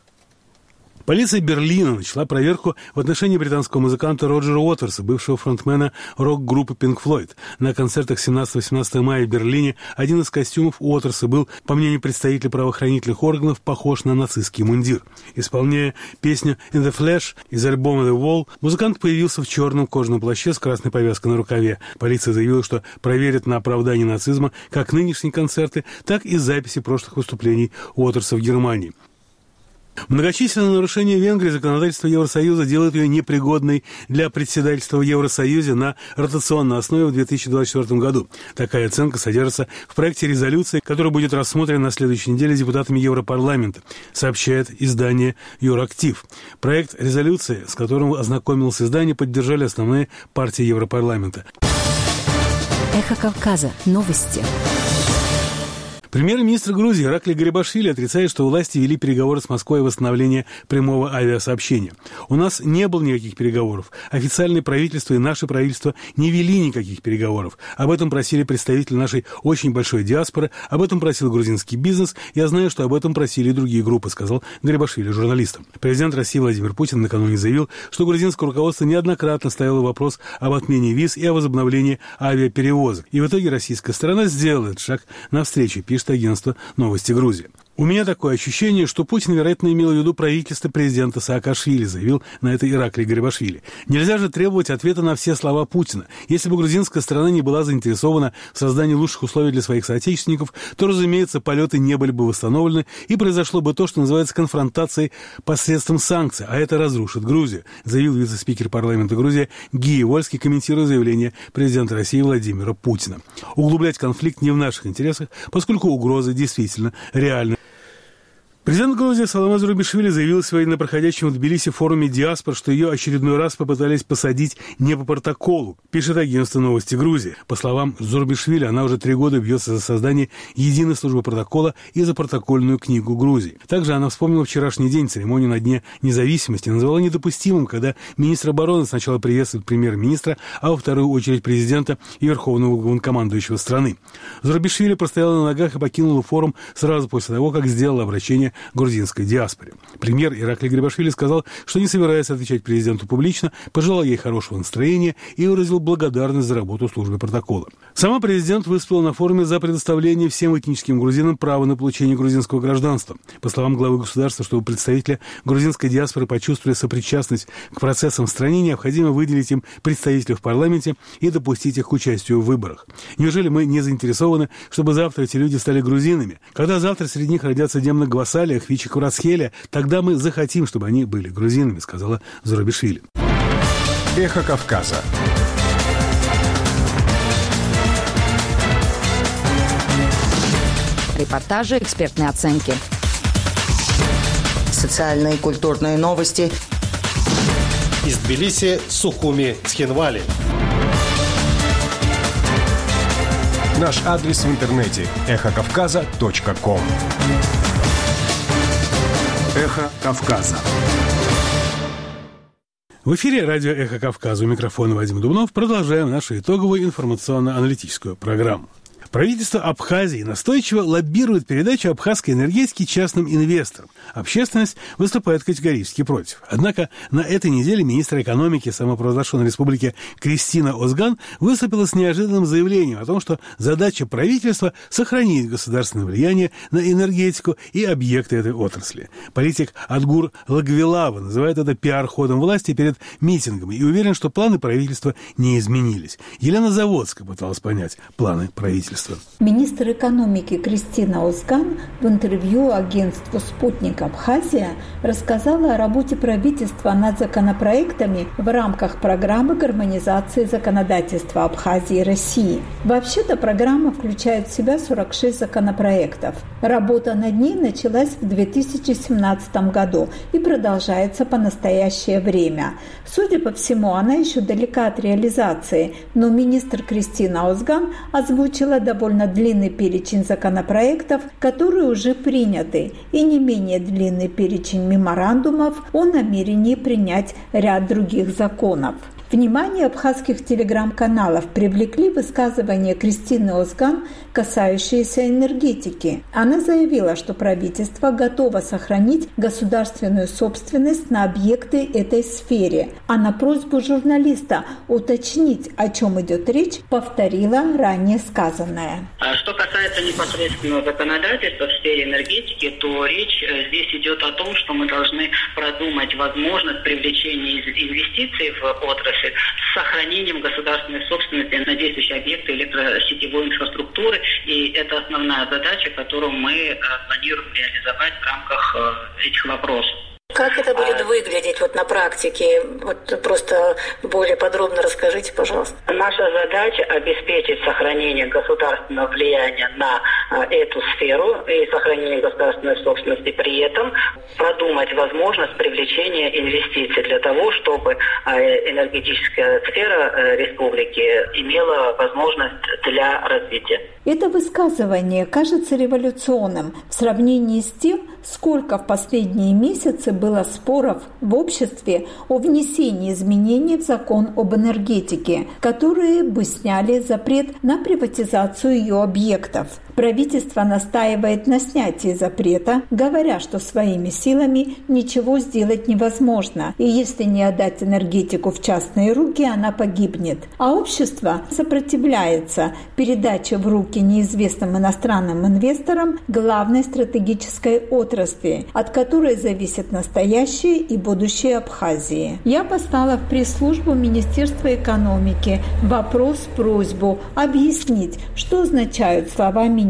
Полиция Берлина начала проверку в отношении британского музыканта Роджера Уотерса, бывшего фронтмена рок-группы Pink Floyd. На концертах 17-18 мая в Берлине один из костюмов Уотерса был, по мнению представителей правоохранительных органов, похож на нацистский мундир. Исполняя песню «In the Flash» из альбома «The Wall», музыкант появился в черном кожаном плаще с красной повязкой на рукаве. Полиция заявила, что проверит на оправдание нацизма как нынешние концерты, так и записи прошлых выступлений Уотерса в Германии. Многочисленные нарушения Венгрии законодательства Евросоюза делают ее непригодной для председательства в Евросоюзе на ротационной основе в 2024 году. Такая оценка содержится в проекте резолюции, который будет рассмотрен на следующей неделе депутатами Европарламента, сообщает издание «Юрактив». Проект резолюции, с которым ознакомилось издание, поддержали основные партии Европарламента. Эхо Кавказа. Новости. Премьер-министр Грузии Ираклий Гарибашвили отрицает, что власти вели переговоры с Москвой о восстановлении прямого авиасообщения. У нас не было никаких переговоров. Официальное правительство и наше правительство не вели никаких переговоров. Об этом просили представители нашей очень большой диаспоры, об этом просил грузинский бизнес. Я знаю, что об этом просили и другие группы, сказал Гарибашвили журналистам. Президент России Владимир Путин накануне заявил, что грузинское руководство неоднократно ставило вопрос об отмене виз и о возобновлении авиаперевозок. И в итоге российская сторона сделала этот шаг навстречу, пишет агентство «Новости Грузии». «У меня такое ощущение, что Путин, вероятно, имел в виду правительство президента Саакашвили», заявил на это Ираклий Гарибашвили. «Нельзя же требовать ответа на все слова Путина. Если бы грузинская сторона не была заинтересована в создании лучших условий для своих соотечественников, то, разумеется, полеты не были бы восстановлены, и произошло бы то, что называется конфронтацией посредством санкций, а это разрушит Грузию», заявил вице-спикер парламента Грузии Гия Вольский, комментируя заявление президента России Владимира Путина. Углублять конфликт не в наших интересах, поскольку угрозы действительно реальны. Президент Грузии Саломе Зурабишвили заявил сегодня на проходящем в Тбилиси форуме диаспор, что ее очередной раз попытались посадить не по протоколу, пишет агентство «Новости Грузии». По словам Зурабишвили, она уже 3 года бьется за создание единой службы протокола и за протокольную книгу Грузии. Также она вспомнила вчерашний день, церемонию на Дне независимости, назвала недопустимым, когда министр обороны сначала приветствует премьер-министра, а во вторую очередь президента и верховного главнокомандующего страны. Зурабишвили простояла на ногах и покинула форум сразу после того, как сделала обращение грузинской диаспоре. Премьер Ираклий Гарибашвили сказал, что не собирается отвечать президенту публично, пожелал ей хорошего настроения и выразил благодарность за работу службы протокола. Сама президент выступила на форуме за предоставление всем этническим грузинам права на получение грузинского гражданства. По словам главы государства, чтобы представители грузинской диаспоры почувствовали сопричастность к процессам в стране, необходимо выделить им представителей в парламенте и допустить их к участию в выборах. Неужели мы не заинтересованы, чтобы завтра эти люди стали грузинами? Когда завтра среди них родятся Демна Гвасали, Хвичи Курацхеля, тогда мы захотим, чтобы они были грузинами, сказала Зурабишвили. Эхо Кавказа. Репортажи, экспертные оценки. Социальные и культурные новости. Из Тбилиси, Сухуми, Цхинвали. Наш адрес в интернете – эхокавказа.ком. Эхо Кавказа. В эфире радио «Эхо Кавказа». У микрофона Вадим Дубнов. Продолжаем нашу итоговую информационно-аналитическую программу. Правительство Абхазии настойчиво лоббирует передачу абхазской энергетики частным инвесторам. Общественность выступает категорически против. Однако на этой неделе министр экономики самопровозглашенной республики Кристина Озган выступила с неожиданным заявлением о том, что задача правительства – сохранить государственное влияние на энергетику и объекты этой отрасли. Политик Адгур Лагвилава называет это пиар-ходом власти перед митингом и уверен, что планы правительства не изменились. Елена Заводская пыталась понять планы правительства. Министр экономики Кристина Озган в интервью агентству «Спутник Абхазия» рассказала о работе правительства над законопроектами в рамках программы гармонизации законодательства Абхазии и России. Вообще-то программа включает в себя 46 законопроектов. Работа над ней началась в 2017 году и продолжается по настоящее время. Судя по всему, она еще далека от реализации, но министр Кристина Озган озвучила довольно длинный перечень законопроектов, которые уже приняты, и не менее длинный перечень меморандумов о намерении принять ряд других законов. Внимание абхазских телеграм-каналов привлекли высказывания Кристины Озган, касающиеся энергетики. Она заявила, что правительство готово сохранить государственную собственность на объекты этой сфере, а на просьбу журналиста уточнить, о чем идет речь, повторила ранее сказанное. Что касается непосредственно законодательства в сфере энергетики, то речь здесь идет о том, что мы должны продумать возможность привлечения инвестиций в отрасль с сохранением государственной собственности на действующие объекты электросетевой инфраструктуры. И это основная задача, которую мы планируем реализовать в рамках этих вопросов. Как это будет выглядеть на практике? Просто более подробно расскажите, пожалуйста. Наша задача – обеспечить сохранение государственного влияния на эту сферу и сохранение государственной собственности, при этом продумать возможность привлечения инвестиций для того, чтобы энергетическая сфера республики имела возможность для развития. Это высказывание кажется революционным в сравнении с тем, сколько в последние месяцы было споров в обществе о внесении изменений в закон об энергетике, которые бы сняли запрет на приватизацию ее объектов. Правительство настаивает на снятии запрета, говоря, что своими силами ничего сделать невозможно, и если не отдать энергетику в частные руки, она погибнет. А общество сопротивляется передаче в руки неизвестным иностранным инвесторам главной стратегической отрасли, от которой зависит настоящее и будущее Абхазии. Я послала в пресс-службу Министерства экономики вопрос-просьбу объяснить, что означают слова министра.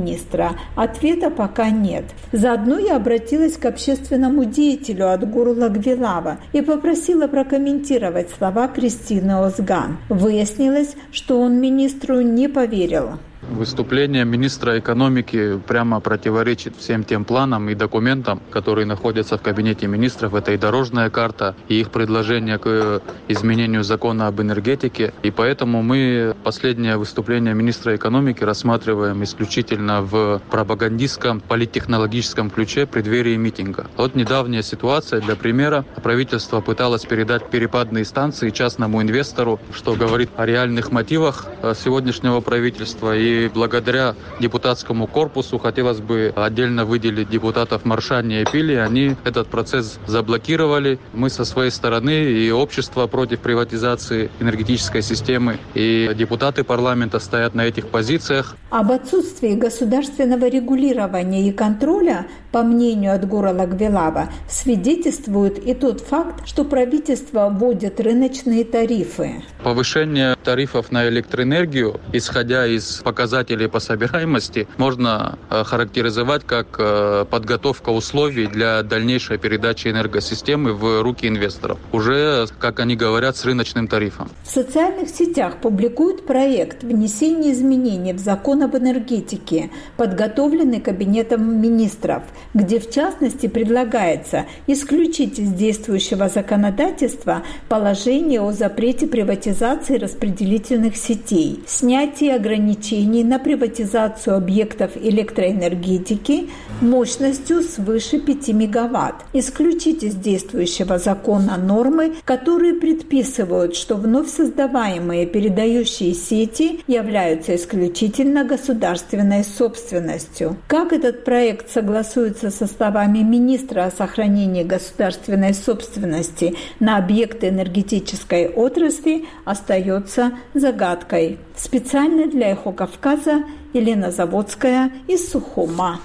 Ответа пока нет. Заодно я обратилась к общественному деятелю Адгуру Лагвилава и попросила прокомментировать слова Кристины Озган. Выяснилось, что он министру не поверил. Выступление министра экономики прямо противоречит всем тем планам и документам, которые находятся в кабинете министров. Это и дорожная карта, и их предложение к изменению закона об энергетике. И поэтому мы последнее выступление министра экономики рассматриваем исключительно в пропагандистском, политтехнологическом ключе в преддверии митинга. Вот недавняя ситуация, для примера, правительство пыталось передать перепадные станции частному инвестору, что говорит о реальных мотивах сегодняшнего правительства. И благодаря депутатскому корпусу хотелось бы отдельно выделить депутатов Маршани и Пили. Они этот процесс заблокировали. Мы со своей стороны и общество против приватизации энергетической системы, и депутаты парламента стоят на этих позициях. Об отсутствии государственного регулирования и контроля, по мнению Адгура Лагвилава, свидетельствует и тот факт, что правительство вводит рыночные тарифы. Повышение тарифов на электроэнергию, исходя из показателей по собираемости, можно характеризовать как подготовка условий для дальнейшей передачи энергосистемы в руки инвесторов. Уже, как они говорят, с рыночным тарифом. В социальных сетях публикуют проект внесения изменений в закон об энергетике, подготовленный Кабинетом министров, где в частности предлагается исключить из действующего законодательства положение о запрете приватизации распределительных сетей, снятии ограничений на приватизацию объектов электроэнергетики мощностью свыше 5 мегаватт, исключить из действующего закона нормы, которые предписывают, что вновь создаваемые передающие сети являются исключительно государственной собственностью. Как этот проект согласуется со словами министра о сохранении государственной собственности на объекты энергетической отрасли, остается загадкой. Специально для «Эхо Кавказа» Елена Заводская из Сухума.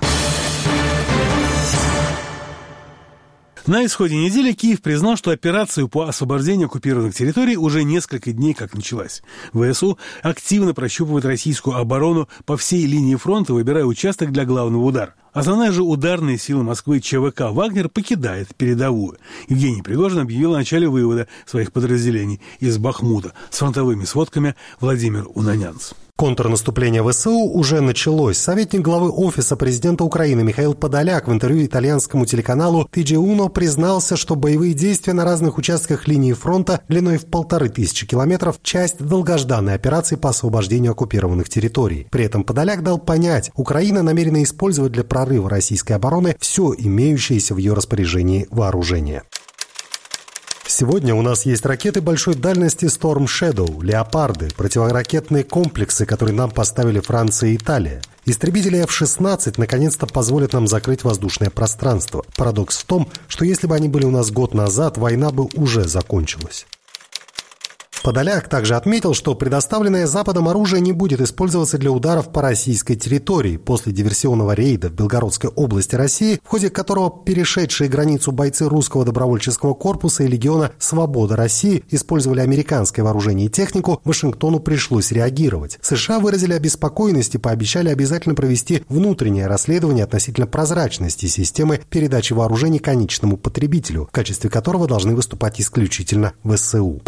На исходе недели Киев признал, что операцию по освобождению оккупированных территорий уже несколько дней как началась. ВСУ активно прощупывает российскую оборону по всей линии фронта, выбирая участок для главного удара. Основная же ударная сила Москвы ЧВК «Вагнер» покидает передовую. Евгений Пригожин объявил о начале вывода своих подразделений из Бахмута. С фронтовыми сводками Владимир Унанянц. Контрнаступление ВСУ уже началось. Советник главы Офиса президента Украины Михаил Подоляк в интервью итальянскому телеканалу TG1 признался, что боевые действия на разных участках линии фронта длиной в 1500 километров – часть долгожданной операции по освобождению оккупированных территорий. При этом Подоляк дал понять, Украина намерена использовать для прорыва российской обороны все имеющееся в ее распоряжении вооружение. Сегодня у нас есть ракеты большой дальности Storm Shadow, «Леопарды», противоракетные комплексы, которые нам поставили Франция и Италия. Истребители F-16 наконец-то позволят нам закрыть воздушное пространство. Парадокс в том, что если бы они были у нас год назад, война бы уже закончилась. Подоляк также отметил, что предоставленное Западом оружие не будет использоваться для ударов по российской территории после диверсионного рейда в Белгородской области России, в ходе которого перешедшие границу бойцы русского добровольческого корпуса и легиона «Свобода России» использовали американское вооружение и технику, Вашингтону пришлось реагировать. США выразили обеспокоенность и пообещали обязательно провести внутреннее расследование относительно прозрачности системы передачи вооружений конечному потребителю, в качестве которого должны выступать исключительно ВСУ.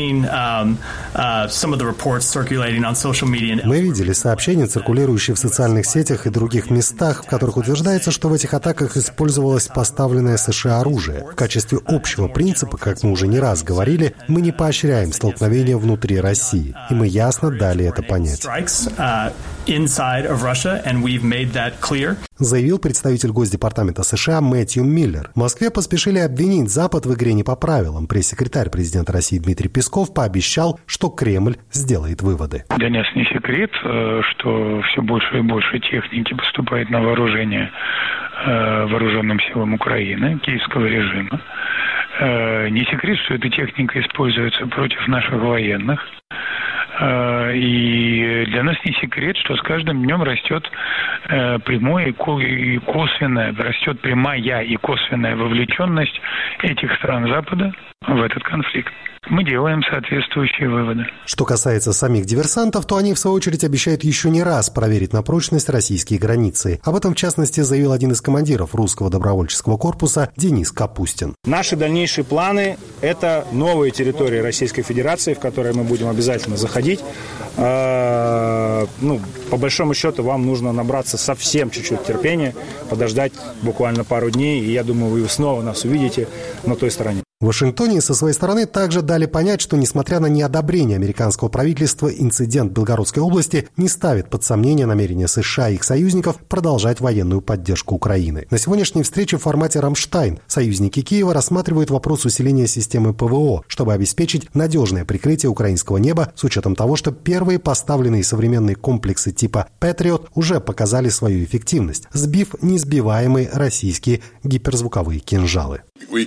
Мы видели сообщения, циркулирующие в социальных сетях и других местах, в которых утверждается, что в этих атаках использовалось поставленное США оружие. В качестве общего принципа, как мы уже не раз говорили, мы не поощряем столкновения внутри России, и мы ясно дали это понять. inside of Russia, and we've made that clear. Заявил представитель Госдепартамента США Мэтью Миллер. В Москве поспешили обвинить Запад в игре не по правилам. Пресс-секретарь президента России Дмитрий Песков пообещал, что Кремль сделает выводы. Для нас не секрет, что все больше и больше техники поступает на вооружение вооруженным силам Украины, киевского режима. Не секрет, что эта техника используется против наших военных. И для нас не секрет, что с каждым днем растет прямая и косвенная, растет прямая и косвенная вовлеченность этих стран Запада в этот конфликт. Мы делаем соответствующие выводы. Что касается самих диверсантов, то они, в свою очередь, обещают еще не раз проверить на прочность российские границы. Об этом, в частности, заявил один из командиров русского добровольческого корпуса Денис Капустин. Наши дальнейшие планы – это новые территории Российской Федерации, в которые мы будем обязательно заходить. По большому счету, вам нужно набраться совсем чуть-чуть терпения, подождать буквально пару дней, и я думаю, вы снова нас увидите на той стороне. В Вашингтоне со своей стороны также дали понять, что, несмотря на неодобрение американского правительства, инцидент в Белгородской области не ставит под сомнение намерения США и их союзников продолжать военную поддержку Украины. На сегодняшней встрече в формате «Рамштайн» союзники Киева рассматривают вопрос усиления системы ПВО, чтобы обеспечить надежное прикрытие украинского неба с учетом того, что первые поставленные современные комплексы типа «Патриот» уже показали свою эффективность, сбив несбиваемые российские гиперзвуковые кинжалы.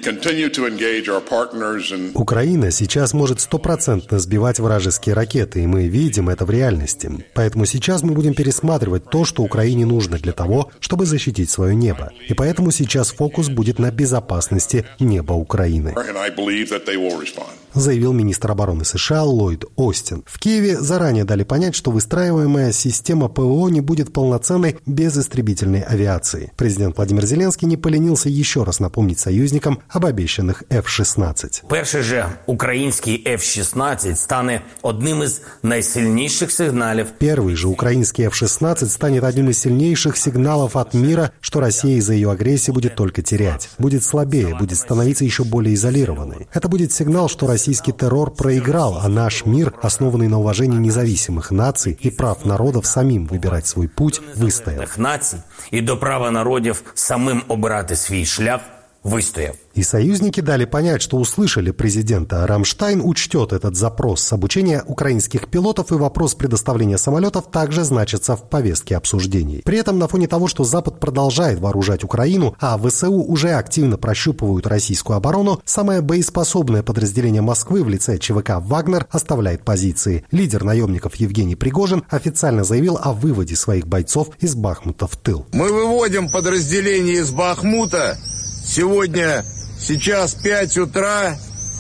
Украина сейчас может 100% сбивать вражеские ракеты, и мы видим это в реальности. Поэтому сейчас мы будем пересматривать то, что Украине нужно для того, чтобы защитить свое небо. И поэтому сейчас фокус будет на безопасности неба Украины, заявил министр обороны США Ллойд Остин. В Киеве заранее дали понять, что выстраиваемая система ПВО не будет полноценной без истребительной авиации. Президент Владимир Зеленский не поленился еще раз напомнить союзникам об обещанных F-16. Перший же український F-16 стане одним из найсильнейших сигналов. Первый же украинский F-16 станет одним из сильнейших сигналов от мира, что Россия из-за ее агрессии будет только терять. Будет слабее, будет становиться еще более изолированной. Это будет сигнал, что российский террор проиграл, а наш мир, основанный на уважении независимых наций и прав народов самим выбирать свой путь, выстоял. Наций и до права народів самим обирати свій шлях выстоял. И союзники дали понять, что услышали президента. Рамштайн учтет этот запрос. Обучение украинских пилотов и вопрос предоставления самолетов также значатся в повестке обсуждений. При этом на фоне того, что Запад продолжает вооружать Украину, а ВСУ уже активно прощупывают российскую оборону, самое боеспособное подразделение Москвы в лице ЧВК «Вагнер» оставляет позиции. Лидер наемников Евгений Пригожин официально заявил о выводе своих бойцов из Бахмута в тыл. Мы выводим подразделение из Бахмута. Сейчас 5 утра,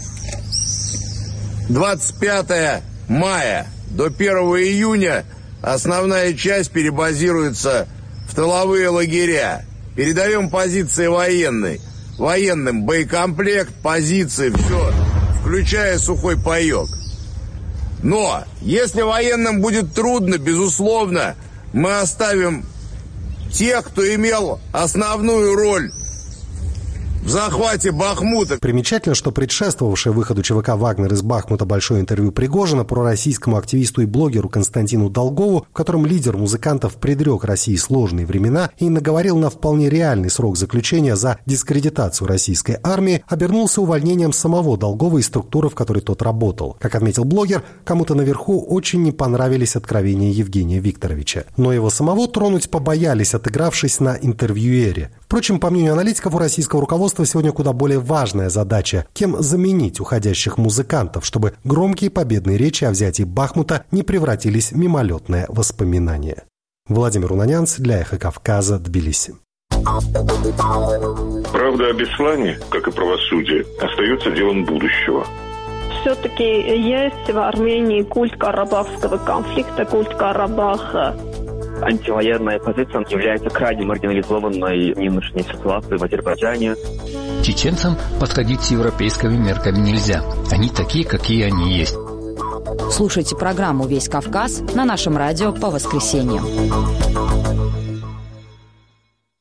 25 мая. До 1 июня основная часть перебазируется в тыловые лагеря. Передаем позиции военным боекомплект, позиции, все, включая сухой паек. Но если военным будет трудно, безусловно, мы оставим тех, кто имел основную роль в захвате Бахмута. Примечательно, что предшествовавшее выходу ЧВК «Вагнер» из Бахмута большое интервью Пригожина пророссийскому активисту и блогеру Константину Долгову, в котором лидер музыкантов предрек России сложные времена и наговорил на вполне реальный срок заключения за дискредитацию российской армии, обернулся увольнением самого Долгова из структуры, в которой тот работал. Как отметил блогер, кому-то наверху очень не понравились откровения Евгения Викторовича. Но его самого тронуть побоялись, отыгравшись на интервьюере. Впрочем, по мнению аналитиков, у российского руководства сегодня куда более важная задача – кем заменить уходящих музыкантов, чтобы громкие победные речи о взятии Бахмута не превратились в мимолетное воспоминание. Владимир Унанянц для «Эхо Кавказа», Тбилиси. Правда о Беслане, как и правосудие, остается делом будущего. Все-таки есть в Армении культ карабахского конфликта, культ Карабаха. Антивоенная позиция является крайне маргинализованной в нынешней ситуации в Азербайджане. Чеченцам подходить с европейскими мерками нельзя. Они такие, какие они есть. Слушайте программу «Весь Кавказ» на нашем радио по воскресеньям.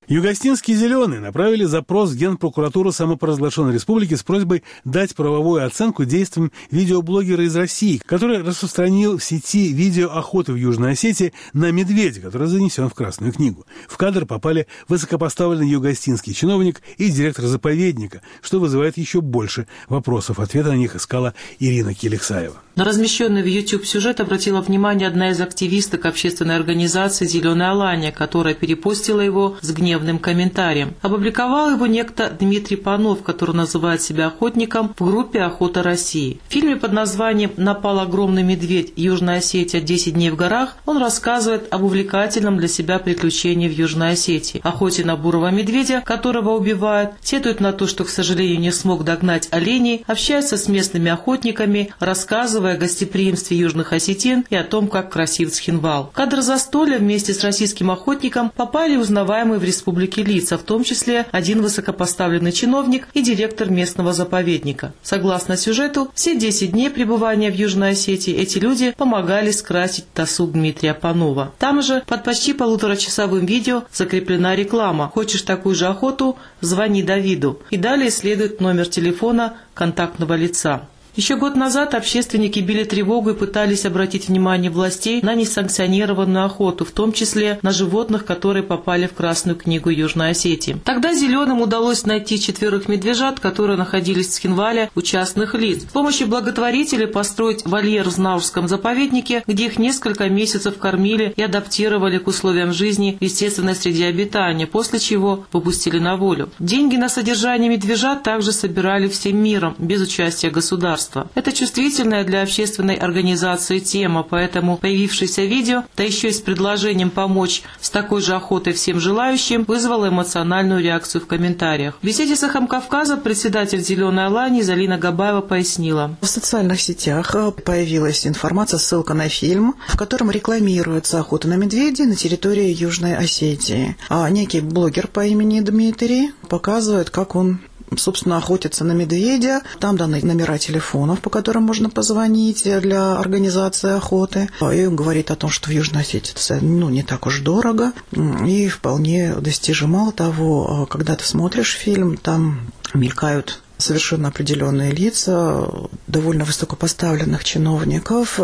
Югостинские «Зеленые» направили запрос в Генпрокуратуру самопровозглашенной республики с просьбой дать правовую оценку действиям видеоблогера из России, который распространил в сети видео охоты в Южной Осетии на медведя, который занесен в Красную книгу. В кадр попали высокопоставленный югостинский чиновник и директор заповедника, что вызывает еще больше вопросов. Ответы на них искала Ирина Келексаева. На размещенный в YouTube сюжет обратила внимание одна из активисток общественной организации «Зеленая Алания», которая перепостила его с гневным комментарием. Опубликовал его некто Дмитрий Панов, который называет себя охотником в группе «Охота России». В фильме под названием «Напал огромный медведь. Южная Осетия. 10 дней в горах» он рассказывает об увлекательном для себя приключении в Южной Осетии, охоте на бурого медведя, которого убивают, сетует на то, что, к сожалению, не смог догнать оленей, общается с местными охотниками, рассказывая о гостеприимстве южных осетин и о том, как красив Цхинвал. В кадр застолья вместе с российским охотником попали узнаваемые в республике лица, в том числе один высокопоставленный чиновник и директор местного заповедника. Согласно сюжету, все 10 дней пребывания в Южной Осетии эти люди помогали скрасить досуг Дмитрия Панова. Там же под почти полуторачасовым видео закреплена реклама: «Хочешь такую же охоту? Звони Давиду». И далее следует номер телефона контактного лица. Еще год назад общественники били тревогу и пытались обратить внимание властей на несанкционированную охоту, в том числе на животных, которые попали в Красную книгу Южной Осетии. Тогда «Зеленым» удалось найти 4 медвежат, которые находились в Цхинвале у частных лиц. С помощью благотворителей построить вольер в Знаурском заповеднике, где их несколько месяцев кормили и адаптировали к условиям жизни в естественной среде обитания, после чего выпустили на волю. Деньги на содержание медвежат также собирали всем миром, без участия государства. Это чувствительная для общественной организации тема, поэтому появившееся видео, да еще и с предложением помочь с такой же охотой всем желающим, вызвало эмоциональную реакцию в комментариях. В беседе с «Эхом Кавказа» председатель «Зеленой Алании» Залина Габаева пояснила. В социальных сетях появилась информация, ссылка на фильм, в котором рекламируется охота на медведей на территории Южной Осетии. А некий блогер по имени Дмитрий показывает, как он собственно, охотятся на медведя. Там даны номера телефонов, по которым можно позвонить для организации охоты. И он говорит о том, что в Южной Осетии это не так уж дорого и вполне достижимо. Мало того, когда ты смотришь фильм, там мелькают совершенно определенные лица довольно высокопоставленных чиновников,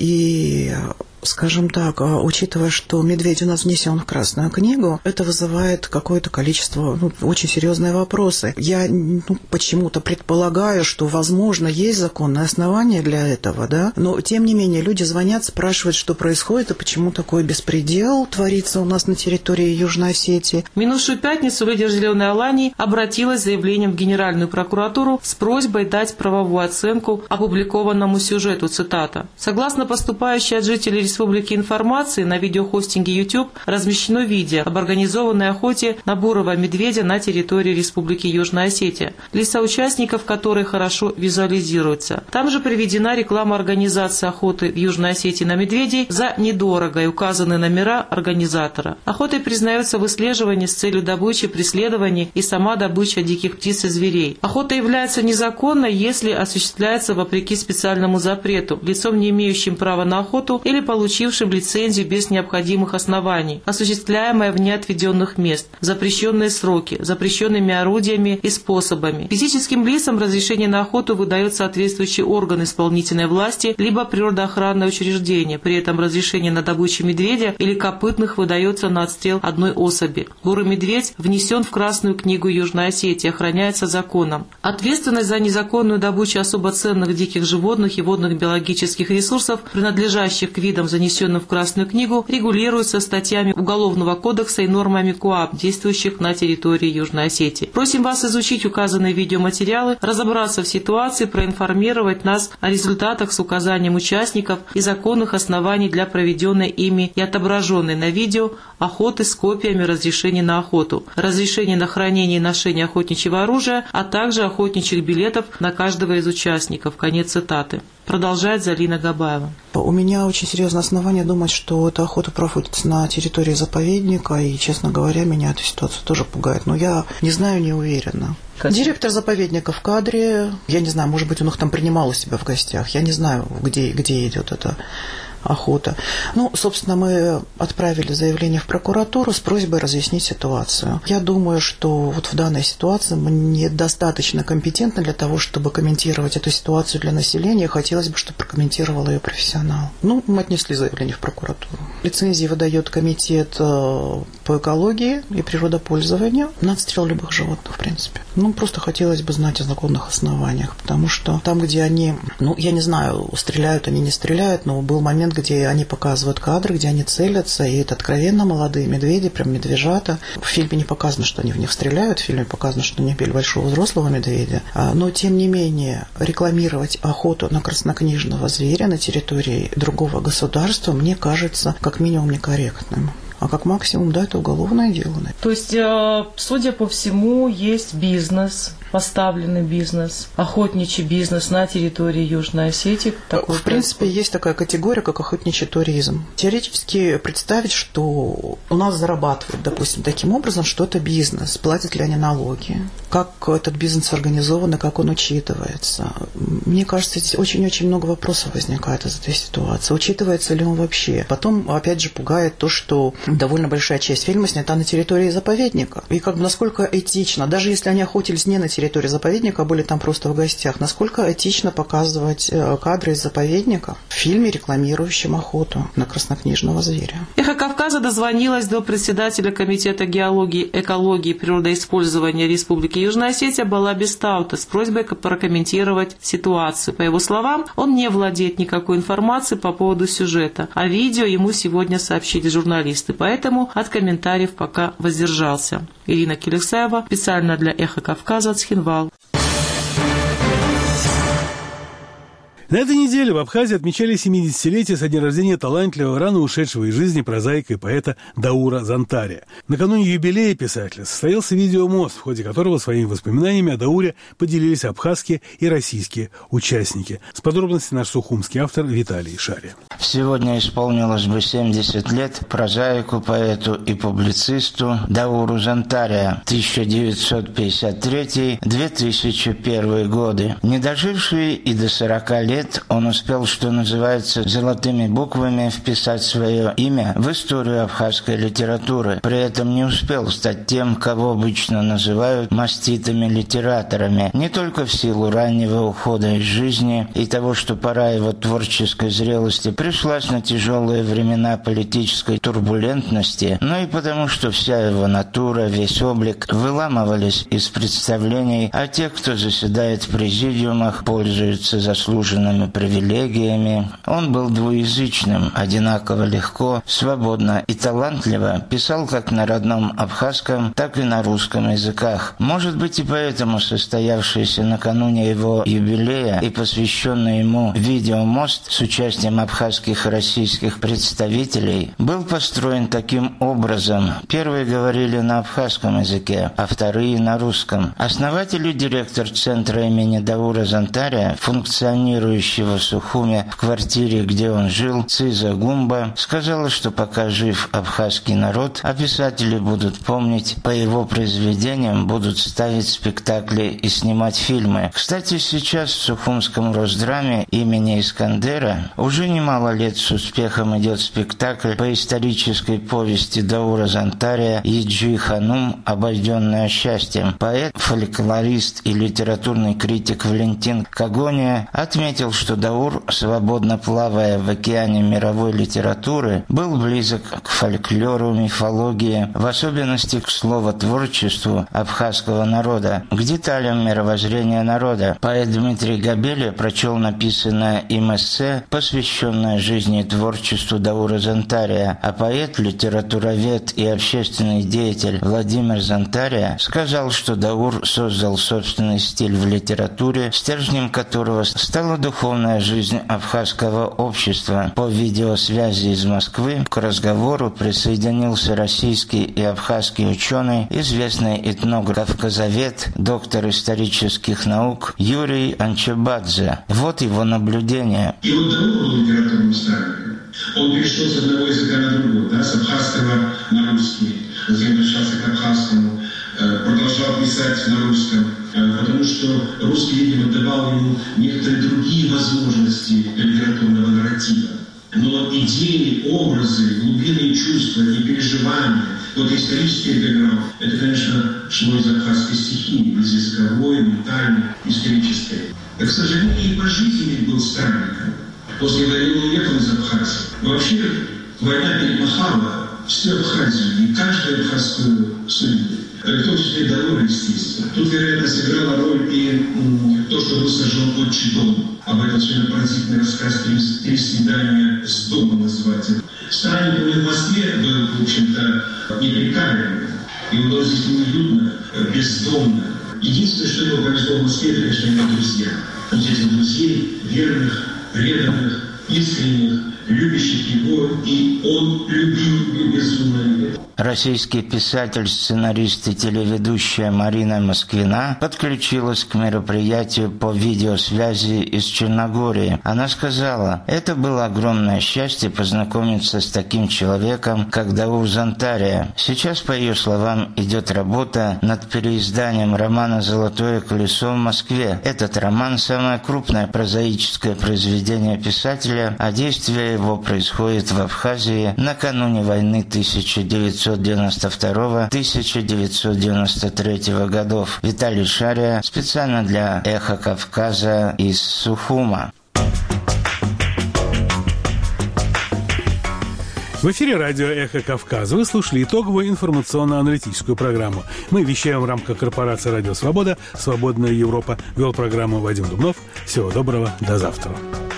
и, скажем так, учитывая, что медведь у нас внесен в Красную книгу, это вызывает какое-то количество, очень серьезные вопросы. Я почему-то предполагаю, что, возможно, есть законное основание для этого, да, но, тем не менее, люди звонят, спрашивают, что происходит и почему такой беспредел творится у нас на территории Южной Осетии. В минувшую пятницу лидер «Зеленой Алании» обратилась с заявлением в Генеральную прокуратуру с просьбой дать правовую оценку опубликованному сюжету, цитата. Согласно поступающей от жителей республики информации, на видеохостинге YouTube размещено видео об организованной охоте на бурого медведя на территории республики Южная Осетия, лица участников которой хорошо визуализируются. Там же приведена реклама организации охоты в Южной Осетии на медведей за недорого и указаны номера организатора. Охотой признается выслеживание с целью добычи, преследования и сама добыча диких птиц и зверей. Охота является незаконной, если осуществляется вопреки специальному запрету, лицом, не имеющим права на охоту или получившим лицензию без необходимых оснований, осуществляемая вне отведенных мест, запрещенные сроки, запрещенными орудиями и способами. Физическим лицам разрешение на охоту выдает соответствующий орган исполнительной власти либо природоохранное учреждение. При этом разрешение на добычу медведя или копытных выдается на отстрел одной особи. Бурый медведь внесен в Красную книгу Южной Осетии, охраняется законом. Ответственность за незаконную добычу особо ценных диких животных и водных биологических ресурсов, принадлежащих к видам, занесенным в Красную книгу, регулируется статьями Уголовного кодекса и нормами КоАП, действующих на территории Южной Осетии. Просим вас изучить указанные видеоматериалы, разобраться в ситуации, проинформировать нас о результатах с указанием участников и законных оснований для проведенной ими и отображенной на видео охоты с копиями разрешений на охоту, разрешений на хранение и ношение охотничьего оружия, а также охотничьих билетов на каждого из участников. Конец цитаты. Продолжает Залина Габаева. У меня очень серьезное основание думать, что эта охота проводится на территории заповедника, и, честно говоря, меня эта ситуация тоже пугает. Но я не знаю, не уверена. Директор заповедника в кадре, я не знаю, может быть, он их там принимал у себя в гостях, я не знаю, где идет это охота. Ну, собственно, мы отправили заявление в прокуратуру с просьбой разъяснить ситуацию. Я думаю, что вот в данной ситуации мы недостаточно компетентны для того, чтобы комментировать эту ситуацию для населения. Хотелось бы, чтобы прокомментировал ее профессионал. Ну, мы отнесли заявление в прокуратуру. Лицензии выдает комитет по экологии и природопользованию на отстрел любых животных, в принципе. Ну, просто хотелось бы знать о законных основаниях, потому что там, где они, ну, я не знаю, стреляют они, не стреляют, но был момент, где они показывают кадры, где они целятся, и это откровенно молодые медведи, прям медвежата. В фильме не показано, что они в них стреляют, в фильме показано, что они били большого взрослого медведя, но, тем не менее, рекламировать охоту на краснокнижного зверя на территории другого государства, мне кажется, как минимум некорректным. А как максимум, да, это уголовное дело. То есть, судя по всему, есть бизнес, поставленный бизнес, охотничий бизнес на территории Южной Осетии. В принципе, есть такая категория, как охотничий туризм. Теоретически представить, что у нас зарабатывают, допустим, таким образом, что это бизнес, платят ли они налоги, как этот бизнес организован и как он учитывается. Мне кажется, здесь очень-очень много вопросов возникает из этой ситуации. Учитывается ли он вообще? Потом, опять же, пугает то, что довольно большая часть фильма снята на территории заповедника. И как бы насколько этично, даже если они охотились не на территории заповедника, а были там просто в гостях, насколько этично показывать кадры из заповедника в фильме, рекламирующем охоту на краснокнижного зверя. «Эхо Кавказа» дозвонилась до председателя Комитета геологии, экологии и природоиспользования Республики Южная Осетия Балаби Стаута с просьбой прокомментировать ситуацию. По его словам, он не владеет никакой информацией по поводу сюжета, а видео ему сегодня сообщили журналисты, поэтому от комментариев пока воздержался. Ирина Келексаева, специально для «Эхо Кавказа», Цхинвал. На этой неделе в Абхазии отмечали 70-летие со дня рождения талантливого, рано ушедшего из жизни прозаика и поэта Даура Зантария. Накануне юбилея писателя состоялся видеомост, в ходе которого своими воспоминаниями о Дауре поделились абхазские и российские участники. С подробностями наш сухумский автор Виталий Шари. Сегодня исполнилось бы 70 лет прозаику, поэту и публицисту Дауру Зантария, 1953-2001 годы. Не доживший и до 40 лет, он успел, что называется, золотыми буквами вписать свое имя в историю абхазской литературы. При этом не успел стать тем, кого обычно называют маститыми-литераторами, не только в силу раннего ухода из жизни и того, что пора его творческой зрелости пришлась на тяжелые времена политической турбулентности, но и потому, что вся его натура, весь облик выламывались из представлений, а те, кто заседает в президиумах, пользуются заслуженными привилегиями. Он был двуязычным, одинаково легко, свободно и талантливо писал как на родном абхазском, так и на русском языках. Может быть, и поэтому состоявшийся накануне его юбилея и посвященный ему видеомост с участием абхазских и российских представителей был построен таким образом. Первые говорили на абхазском языке, а вторые на русском. Основатель и директор центра имени Даура Зантария, функционирующий в Сухуме в квартире, где он жил, Циза Гумба, сказала, что пока жив абхазский народ, а писатели будут помнить, по его произведениям будут ставить спектакли и снимать фильмы. Кстати, сейчас в Сухумском Росдраме имени Искандера уже немало лет с успехом идет спектакль по исторической повести Даура Зантария «Еджи Ханум. Обойденная счастьем». Поэт, фольклорист и литературный критик Валентин Когония отметил, что Даур, свободно плавая в океане мировой литературы, был близок к фольклору, мифологии, в особенности к словотворчеству абхазского народа, к деталям мировоззрения народа. Поэт Дмитрий Габеля прочел написанное им эссе, посвященное жизни и творчеству Даура Зантария, а поэт, литературовед и общественный деятель Владимир Зантария сказал, что Даур создал собственный стиль в литературе, стержнем которого стала духовная жизнь абхазского общества. По видеосвязи из Москвы к разговору присоединился российский и абхазский ученый, известный этнограф-кавказовед, доктор исторических наук Юрий Анчебадзе. Вот его наблюдение. И вот Даур был литературным наставником. Он перешел с одного языка на другой, с абхазского на русский, затем пришелся к абхазскому, продолжал писать на русском, потому что русский, видимо, давал ему некоторые другие возможности для литературного нарратива. Но и идеи, образы, глубинные чувства и переживания, вот исторический бэкграунд, это, конечно, шло из абхазской стихии, из языковой, ментальной, исторической. К сожалению, и по жизни был странником. После войны он уехал из Абхазии. Вообще, война перемахала всю Абхазию и каждую абхазскую судьбу. В том числе дорога, естественно. Тут, вероятно, сыграла роль и то, что был сожжен отчий дом. Об этом сегодня поразительный рассказ «Три свидания с домом» называется. Странник в Москве был, в общем-то, неприкаянным. Ему было здесь неуютно, бездомно. Единственное, что ему повезло в Москве, это, конечно, его друзья. Вот этих друзей, верных, преданных, искренних, любящих его, и он любил безумно. Российский писатель, сценарист и телеведущая Марина Москвина подключилась к мероприятию по видеосвязи из Черногории. Она сказала, это было огромное счастье познакомиться с таким человеком, как Даур Зантария. Сейчас, по ее словам, идет работа над переизданием романа «Золотое колесо» в Москве. Этот роман – самое крупное прозаическое произведение писателя, а действие его происходит в Абхазии накануне войны 1992-1993 годов. Виталий Шария специально для «Эхо Кавказа» из Сухума. В эфире радио «Эхо Кавказа». Вы слушали итоговую информационно-аналитическую программу. Мы вещаем в рамках корпорации «Радио Свобода». «Свободная Европа». Вел программу Вадим Дубнов. Всего доброго. До завтра.